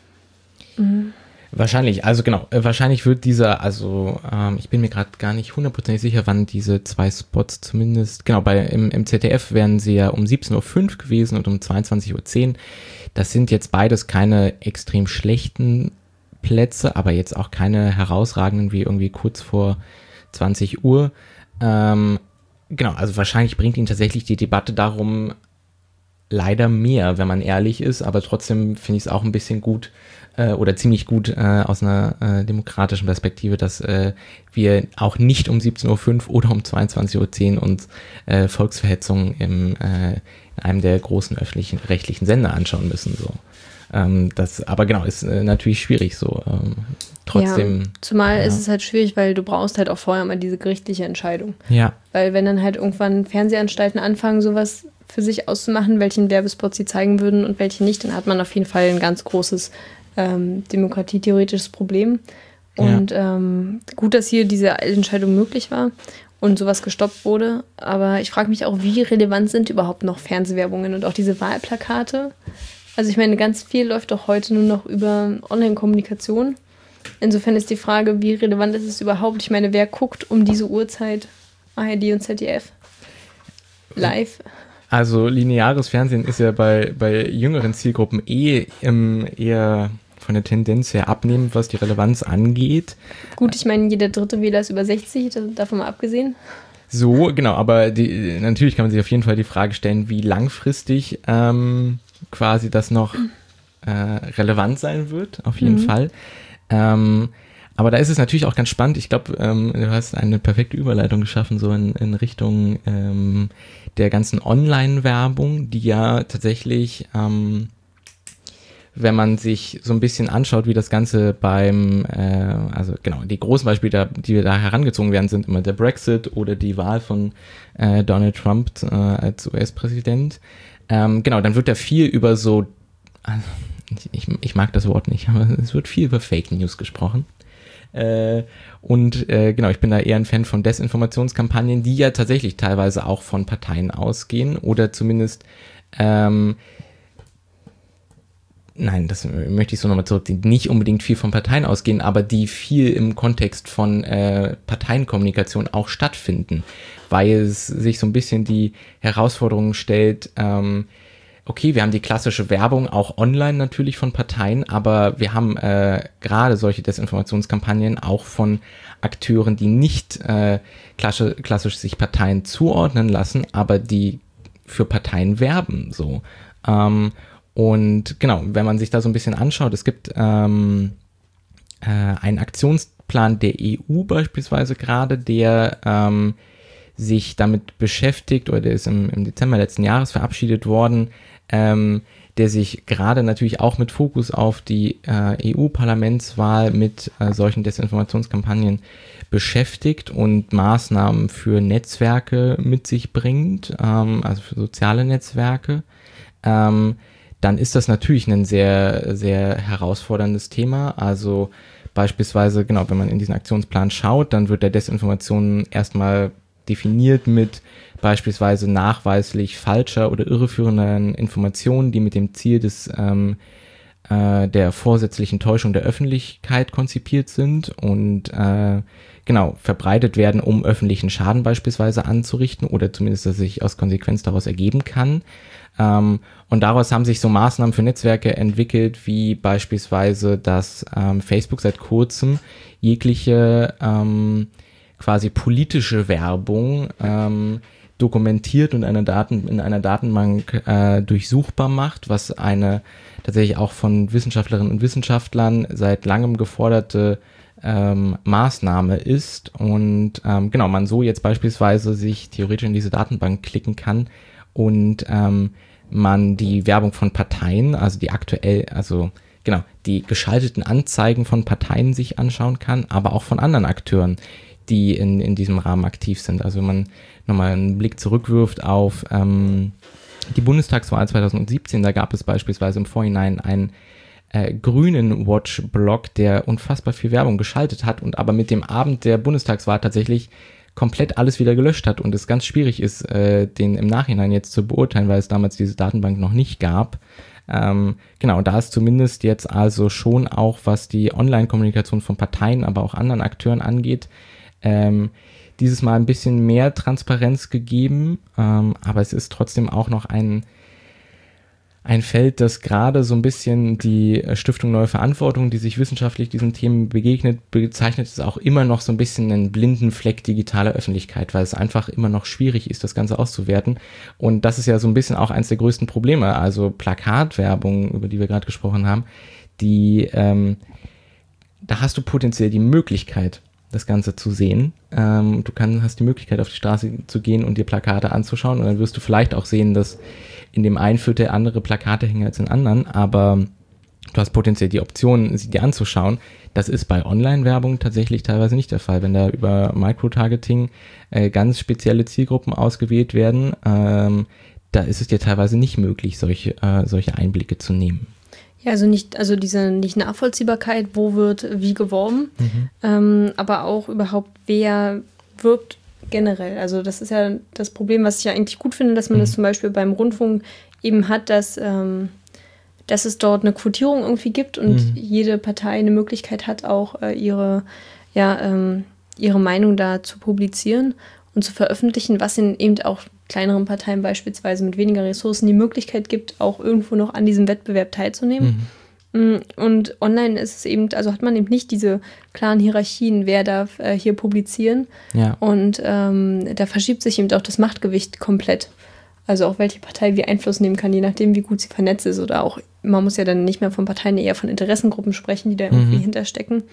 Mhm. Wahrscheinlich, also genau, äh, wahrscheinlich wird dieser, also ähm, ich bin mir gerade gar nicht hundertprozentig sicher, wann diese zwei Spots zumindest, genau, bei im, im Z D F wären sie ja um siebzehn Uhr fünf gewesen und um zweiundzwanzig Uhr zehn. Das sind jetzt beides keine extrem schlechten Plätze, aber jetzt auch keine herausragenden wie irgendwie kurz vor zwanzig Uhr. Ähm, genau, also wahrscheinlich bringt ihn tatsächlich die Debatte darum leider mehr, wenn man ehrlich ist, aber trotzdem finde ich es auch ein bisschen gut, oder ziemlich gut äh, aus einer äh, demokratischen Perspektive, dass äh, wir auch nicht um siebzehn Uhr fünf oder um zweiundzwanzig Uhr zehn uns äh, Volksverhetzung im, äh, in einem der großen öffentlichen rechtlichen Sender anschauen müssen. So. Ähm, das, aber genau, ist äh, natürlich schwierig so. Ähm, trotzdem. Ja, zumal ja. ist es halt schwierig, weil du brauchst halt auch vorher mal diese gerichtliche Entscheidung. Ja. Weil wenn dann halt irgendwann Fernsehanstalten anfangen, sowas für sich auszumachen, welchen Werbespot sie zeigen würden und welche nicht, dann hat man auf jeden Fall ein ganz großes Ähm, demokratietheoretisches Problem. Und ja. ähm, gut, dass hier diese Entscheidung möglich war und sowas gestoppt wurde. Aber ich frage mich auch, wie relevant sind überhaupt noch Fernsehwerbungen und auch diese Wahlplakate? Also ich meine, ganz viel läuft doch heute nur noch über Online-Kommunikation. Insofern ist die Frage, wie relevant ist es überhaupt? Ich meine, wer guckt um diese Uhrzeit A R D und Z D F live? Also lineares Fernsehen ist ja bei, bei jüngeren Zielgruppen eh ähm, eher von der Tendenz her abnehmend, was die Relevanz angeht. Gut, ich meine, jeder dritte Wähler ist über sechzig, davon mal abgesehen. So, genau, aber die, natürlich kann man sich auf jeden Fall die Frage stellen, wie langfristig ähm, quasi das noch äh, relevant sein wird, auf jeden mhm. Fall. Ähm, aber da ist es natürlich auch ganz spannend. Ich glaube, ähm, du hast eine perfekte Überleitung geschaffen, so in, in Richtung ähm, der ganzen Online-Werbung, die ja tatsächlich, ähm, wenn man sich so ein bisschen anschaut, wie das Ganze beim, äh, also genau, die großen Beispiele, da, die da herangezogen werden, sind immer der Brexit oder die Wahl von äh, Donald Trump äh, als U S-Präsident. Ähm, genau, dann wird da viel über so, also ich, ich mag das Wort nicht, aber es wird viel über Fake News gesprochen. Äh, und äh, genau, ich bin da eher ein Fan von Desinformationskampagnen, die ja tatsächlich teilweise auch von Parteien ausgehen oder zumindest ähm, nein, das möchte ich so nochmal zurückziehen, nicht unbedingt viel von Parteien ausgehen, aber die viel im Kontext von äh, Parteienkommunikation auch stattfinden, weil es sich so ein bisschen die Herausforderung stellt, ähm, okay, wir haben die klassische Werbung, auch online natürlich von Parteien, aber wir haben äh, gerade solche Desinformationskampagnen auch von Akteuren, die nicht äh, klassisch, klassisch sich Parteien zuordnen lassen, aber die für Parteien werben, so. Ähm, und genau, wenn man sich da so ein bisschen anschaut, es gibt ähm, äh, einen Aktionsplan der E U beispielsweise gerade, der ähm, sich damit beschäftigt, oder der ist im, im Dezember letzten Jahres verabschiedet worden, ähm, der sich gerade natürlich auch mit Fokus auf die äh, E U-Parlamentswahl mit äh, solchen Desinformationskampagnen beschäftigt und Maßnahmen für Netzwerke mit sich bringt, ähm, also für soziale Netzwerke, ähm, dann ist das natürlich ein sehr, sehr herausforderndes Thema. Also beispielsweise, genau, wenn man in diesen Aktionsplan schaut, dann wird der Desinformation erstmal definiert mit beispielsweise nachweislich falscher oder irreführenden Informationen, die mit dem Ziel des ähm, äh, der vorsätzlichen Täuschung der Öffentlichkeit konzipiert sind und äh, genau verbreitet werden, um öffentlichen Schaden beispielsweise anzurichten oder zumindest, dass sich aus Konsequenz daraus ergeben kann. Ähm, und daraus haben sich so Maßnahmen für Netzwerke entwickelt, wie beispielsweise, dass ähm, Facebook seit kurzem jegliche ähm, quasi politische Werbung ähm, dokumentiert und eine Daten, in einer Datenbank äh, durchsuchbar macht, was eine tatsächlich auch von Wissenschaftlerinnen und Wissenschaftlern seit langem geforderte ähm, Maßnahme ist. Und ähm, genau, man so jetzt beispielsweise sich theoretisch in diese Datenbank klicken kann und ähm, man die Werbung von Parteien, also die aktuell, also genau, die geschalteten Anzeigen von Parteien sich anschauen kann, aber auch von anderen Akteuren, die in, in diesem Rahmen aktiv sind. Also wenn man nochmal einen Blick zurückwirft auf ähm, die Bundestagswahl zwanzig siebzehn, da gab es beispielsweise im Vorhinein einen äh, grünen Watch-Blog, der unfassbar viel Werbung geschaltet hat und aber mit dem Abend der Bundestagswahl tatsächlich komplett alles wieder gelöscht hat und es ganz schwierig ist, äh, den im Nachhinein jetzt zu beurteilen, weil es damals diese Datenbank noch nicht gab. Ähm, genau, da ist zumindest jetzt also schon auch, was die Online-Kommunikation von Parteien, aber auch anderen Akteuren angeht, ähm, dieses Mal ein bisschen mehr Transparenz gegeben, ähm, aber es ist trotzdem auch noch ein, ein Feld, das gerade so ein bisschen die Stiftung Neue Verantwortung, die sich wissenschaftlich diesen Themen begegnet, bezeichnet es auch immer noch so ein bisschen einen blinden Fleck digitaler Öffentlichkeit, weil es einfach immer noch schwierig ist, das Ganze auszuwerten. Und das ist ja so ein bisschen auch eines der größten Probleme, also Plakatwerbung, über die wir gerade gesprochen haben, die, ähm, da hast du potenziell die Möglichkeit, das Ganze zu sehen. Ähm, du kann, hast die Möglichkeit, auf die Straße zu gehen und dir Plakate anzuschauen und dann wirst du vielleicht auch sehen, dass in dem einen Viertel andere Plakate hängen als in anderen, aber du hast potenziell die Option, sie dir anzuschauen. Das ist bei Online-Werbung tatsächlich teilweise nicht der Fall. Wenn da über Microtargeting äh, ganz spezielle Zielgruppen ausgewählt werden, ähm, da ist es dir teilweise nicht möglich, solche, äh, solche Einblicke zu nehmen. Ja, also nicht, also diese nicht Nachvollziehbarkeit, wo wird wie geworben, mhm. ähm, aber auch überhaupt, wer wirbt generell. Also das ist ja das Problem, was ich ja eigentlich gut finde, dass man mhm. das zum Beispiel beim Rundfunk eben hat, dass, ähm, dass es dort eine Quotierung irgendwie gibt und mhm. jede Partei eine Möglichkeit hat, auch äh, ihre, ja, ähm, ihre Meinung da zu publizieren und zu veröffentlichen, was in eben auch kleineren Parteien beispielsweise mit weniger Ressourcen die Möglichkeit gibt, auch irgendwo noch an diesem Wettbewerb teilzunehmen. Mhm. Und online ist es eben, also hat man eben nicht diese klaren Hierarchien, wer darf äh, hier publizieren. Ja. Und ähm, da verschiebt sich eben auch das Machtgewicht komplett. Also auch welche Partei wie Einfluss nehmen kann, je nachdem, wie gut sie vernetzt ist. Oder auch, man muss ja dann nicht mehr von Parteien, eher von Interessengruppen sprechen, die da irgendwie mhm. hinterstecken.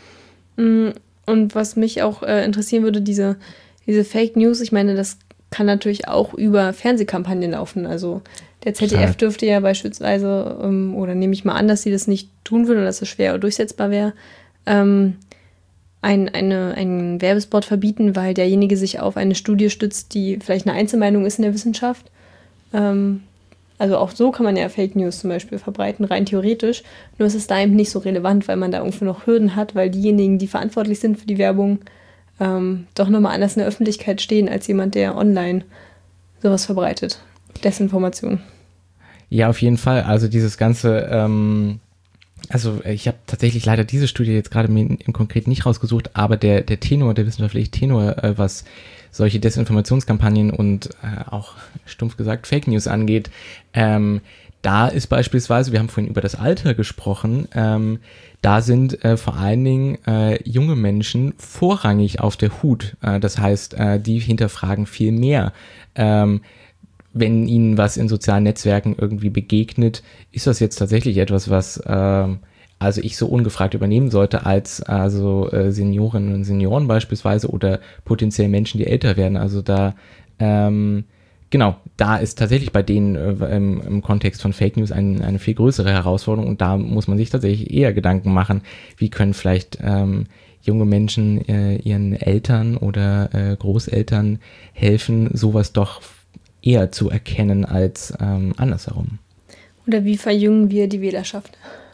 Und was mich auch äh, interessieren würde, diese, diese Fake News, ich meine, das kann natürlich auch über Fernsehkampagnen laufen. Also der Z D F dürfte ja beispielsweise, ähm, oder nehme ich mal an, dass sie das nicht tun würden oder dass es schwer durchsetzbar wäre, ähm, ein, eine, einen Werbespot verbieten, weil derjenige sich auf eine Studie stützt, die vielleicht eine Einzelmeinung ist in der Wissenschaft. Ähm, also auch so kann man ja Fake News zum Beispiel verbreiten, rein theoretisch. Nur ist es da eben nicht so relevant, weil man da irgendwo noch Hürden hat, weil diejenigen, die verantwortlich sind für die Werbung, Ähm, doch nochmal anders in der Öffentlichkeit stehen als jemand, der online sowas verbreitet. Desinformation. Ja, auf jeden Fall. Also dieses ganze, ähm, also ich habe tatsächlich leider diese Studie jetzt gerade im, im Konkret nicht rausgesucht, aber der, der Tenor, der wissenschaftliche Tenor, äh, was solche Desinformationskampagnen und äh, auch stumpf gesagt Fake News angeht, ähm, da ist beispielsweise, wir haben vorhin über das Alter gesprochen, ähm, da sind äh, vor allen Dingen äh, junge Menschen vorrangig auf der Hut. Äh, das heißt, äh, die hinterfragen viel mehr. Ähm, wenn ihnen was in sozialen Netzwerken irgendwie begegnet, ist das jetzt tatsächlich etwas, was äh, also ich so ungefragt übernehmen sollte als also äh, Seniorinnen und Senioren beispielsweise oder potenziell Menschen, die älter werden. Also da ähm, Genau, da ist tatsächlich bei denen äh, im, im Kontext von Fake News ein, eine viel größere Herausforderung und da muss man sich tatsächlich eher Gedanken machen, wie können vielleicht ähm, junge Menschen äh, ihren Eltern oder äh, Großeltern helfen, sowas doch eher zu erkennen als ähm, andersherum. Oder wie verjüngen wir die Wählerschaft?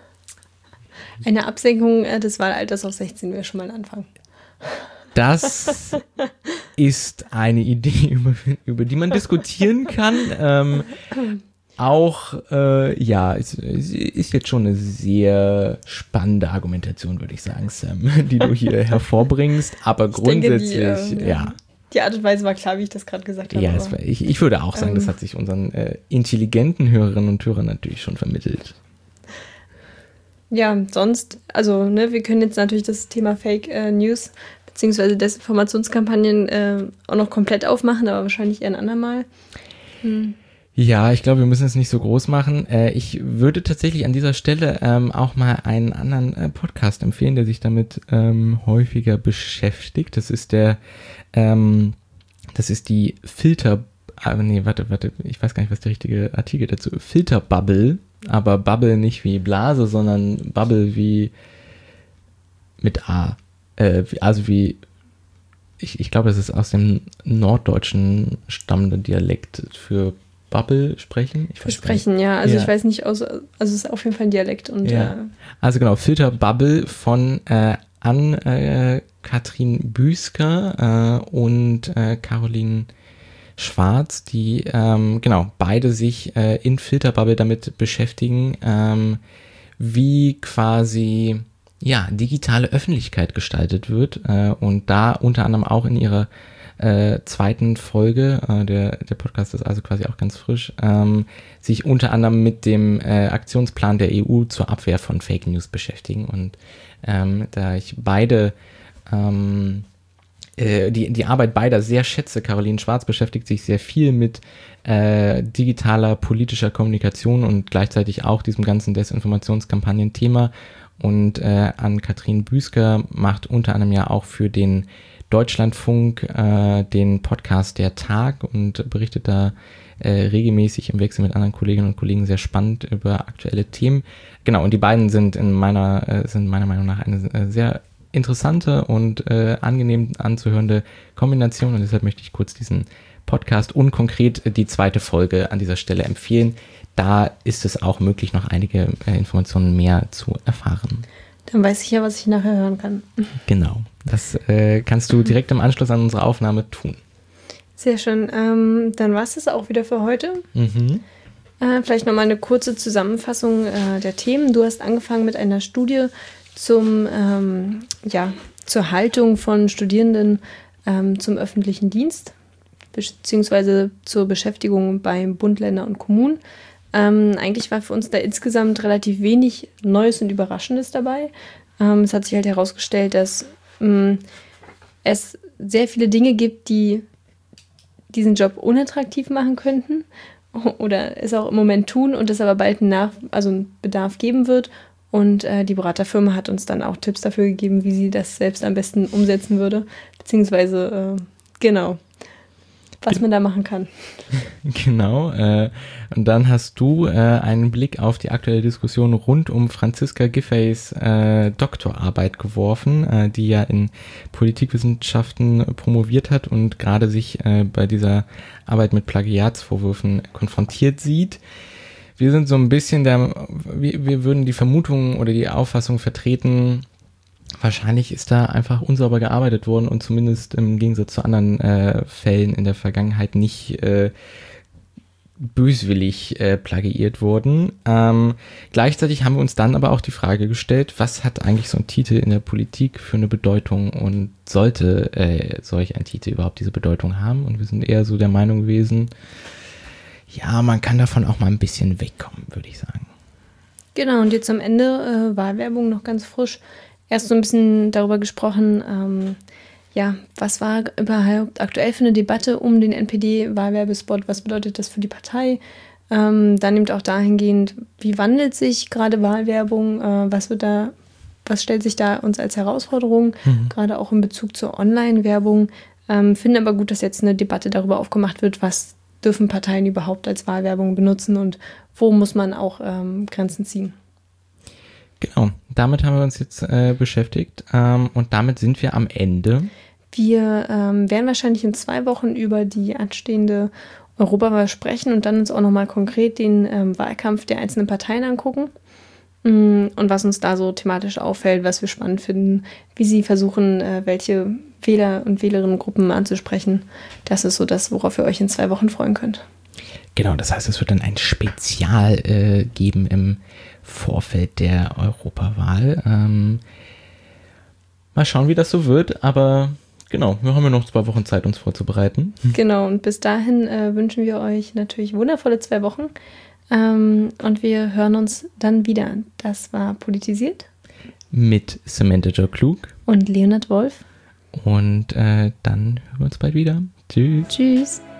Eine Absenkung äh, des Wahlalters auf sechzehn wäre schon mal ein Anfang. Das ist eine Idee, über, über die man diskutieren kann. Ähm, auch, äh, ja, es ist jetzt schon eine sehr spannende Argumentation, würde ich sagen, Sam, die du hier hervorbringst. Aber ich grundsätzlich, denke, die, äh, ja. Die Art und Weise war klar, wie ich das gerade gesagt habe. Ja, es war, ich, ich würde auch sagen, ähm, das hat sich unseren äh, intelligenten Hörerinnen und Hörern natürlich schon vermittelt. Ja, sonst, also, ne, wir können jetzt natürlich das Thema Fake äh, News beziehungsweise Desinformationskampagnen äh, auch noch komplett aufmachen, aber wahrscheinlich eher ein andermal. Hm. Ja, ich glaube, wir müssen es nicht so groß machen. Äh, ich würde tatsächlich an dieser Stelle ähm, auch mal einen anderen äh, Podcast empfehlen, der sich damit ähm, häufiger beschäftigt. Das ist der, ähm, das ist die Filter, ah, nee, warte, warte, ich weiß gar nicht, was der richtige Artikel dazu ist. Filterbubble, aber Bubble nicht wie Blase, sondern Bubble wie mit A. Äh, also wie, ich, ich glaube, das ist aus dem Norddeutschen stammende Dialekt für Bubble sprechen. Ich weiß sprechen, ja. Also ja. ich weiß nicht, aus, also es ist auf jeden Fall ein Dialekt. Und, ja. äh, also genau, Filterbubble von äh, Ann-Kathrin äh, Büsker äh, und äh, Caroline Schwarz, die ähm, genau beide sich äh, in Filterbubble damit beschäftigen, ähm, wie quasi ja digitale Öffentlichkeit gestaltet wird äh, und da unter anderem auch in ihrer Äh, zweiten Folge, äh, der, der Podcast ist also quasi auch ganz frisch, ähm, sich unter anderem mit dem äh, Aktionsplan der E U zur Abwehr von Fake News beschäftigen. Und ähm, da ich beide, ähm, äh, die, die Arbeit beider sehr schätze, Caroline Schwarz beschäftigt sich sehr viel mit äh, digitaler politischer Kommunikation und gleichzeitig auch diesem ganzen Desinformationskampagnen-Thema. Und äh, Ann-Kathrin Büsker macht unter anderem ja auch für den Deutschlandfunk äh, den Podcast Der Tag und berichtet da äh, regelmäßig im Wechsel mit anderen Kolleginnen und Kollegen sehr spannend über aktuelle Themen. Genau, und die beiden sind in meiner äh, sind meiner Meinung nach eine äh, sehr interessante und äh, angenehm anzuhörende Kombination und deshalb möchte ich kurz diesen Podcast und konkret die zweite Folge an dieser Stelle empfehlen. Da ist es auch möglich, noch einige äh, Informationen mehr zu erfahren. Dann weiß ich ja, was ich nachher hören kann. Genau, das äh, kannst du direkt im Anschluss an unsere Aufnahme tun. Sehr schön. Ähm, dann war es das auch wieder für heute. Mhm. Äh, vielleicht nochmal eine kurze Zusammenfassung äh, der Themen. Du hast angefangen mit einer Studie zum, ähm, ja, zur Haltung von Studierenden ähm, zum öffentlichen Dienst, beziehungsweise zur Beschäftigung beim Bund, Länder und Kommunen. Ähm, eigentlich war für uns da insgesamt relativ wenig Neues und Überraschendes dabei. Ähm, es hat sich halt herausgestellt, dass ähm, es sehr viele Dinge gibt, die diesen Job unattraktiv machen könnten oder es auch im Moment tun und es aber bald einen, Nach- also einen Bedarf geben wird. Und äh, die Beraterfirma hat uns dann auch Tipps dafür gegeben, wie sie das selbst am besten umsetzen würde, beziehungsweise äh, genau, was man da machen kann. Genau, äh, und dann hast du äh, einen Blick auf die aktuelle Diskussion rund um Franziska Giffeys äh, Doktorarbeit geworfen, äh, die ja in Politikwissenschaften promoviert hat und gerade sich äh, bei dieser Arbeit mit Plagiatsvorwürfen konfrontiert sieht. Wir sind so ein bisschen der, wir, wir würden die Vermutung oder die Auffassung vertreten, wahrscheinlich ist da einfach unsauber gearbeitet worden und zumindest im Gegensatz zu anderen äh, Fällen in der Vergangenheit nicht äh, böswillig äh, plagiiert worden. Ähm, gleichzeitig haben wir uns dann aber auch die Frage gestellt, was hat eigentlich so ein Titel in der Politik für eine Bedeutung und sollte äh, solch ein Titel überhaupt diese Bedeutung haben? Und wir sind eher so der Meinung gewesen, ja, man kann davon auch mal ein bisschen wegkommen, würde ich sagen. Genau, und jetzt am Ende äh, Wahlwerbung noch ganz frisch. Erst so ein bisschen darüber gesprochen, ähm, ja, was war überhaupt aktuell für eine Debatte um den N P D-Wahlwerbespot, was bedeutet das für die Partei? Ähm, dann nimmt auch dahingehend, wie wandelt sich gerade Wahlwerbung, äh, was wird da, was stellt sich da uns als Herausforderung, mhm. gerade auch in Bezug zur Online-Werbung. Ähm, finde aber gut, dass jetzt eine Debatte darüber aufgemacht wird, was dürfen Parteien überhaupt als Wahlwerbung benutzen und wo muss man auch ähm, Grenzen ziehen. Genau, damit haben wir uns jetzt äh, beschäftigt ähm, und damit sind wir am Ende. Wir ähm, werden wahrscheinlich in zwei Wochen über die anstehende Europawahl sprechen und dann uns auch nochmal konkret den ähm, Wahlkampf der einzelnen Parteien angucken mm, und was uns da so thematisch auffällt, was wir spannend finden, wie sie versuchen, äh, welche Wähler- und Wählerinnengruppen anzusprechen. Das ist so das, worauf ihr euch in zwei Wochen freuen könnt. Genau, das heißt, es wird dann ein Spezial äh, geben im Vorfeld der Europawahl. Ähm, mal schauen, wie das so wird, aber genau, wir haben ja noch zwei Wochen Zeit, uns vorzubereiten. Genau, und bis dahin äh, wünschen wir euch natürlich wundervolle zwei Wochen ähm, und wir hören uns dann wieder. Das war Politisiert mit Samantha Jo Klug und Leonhard Wolf. Und äh, dann hören wir uns bald wieder. Tschüss. Tschüss.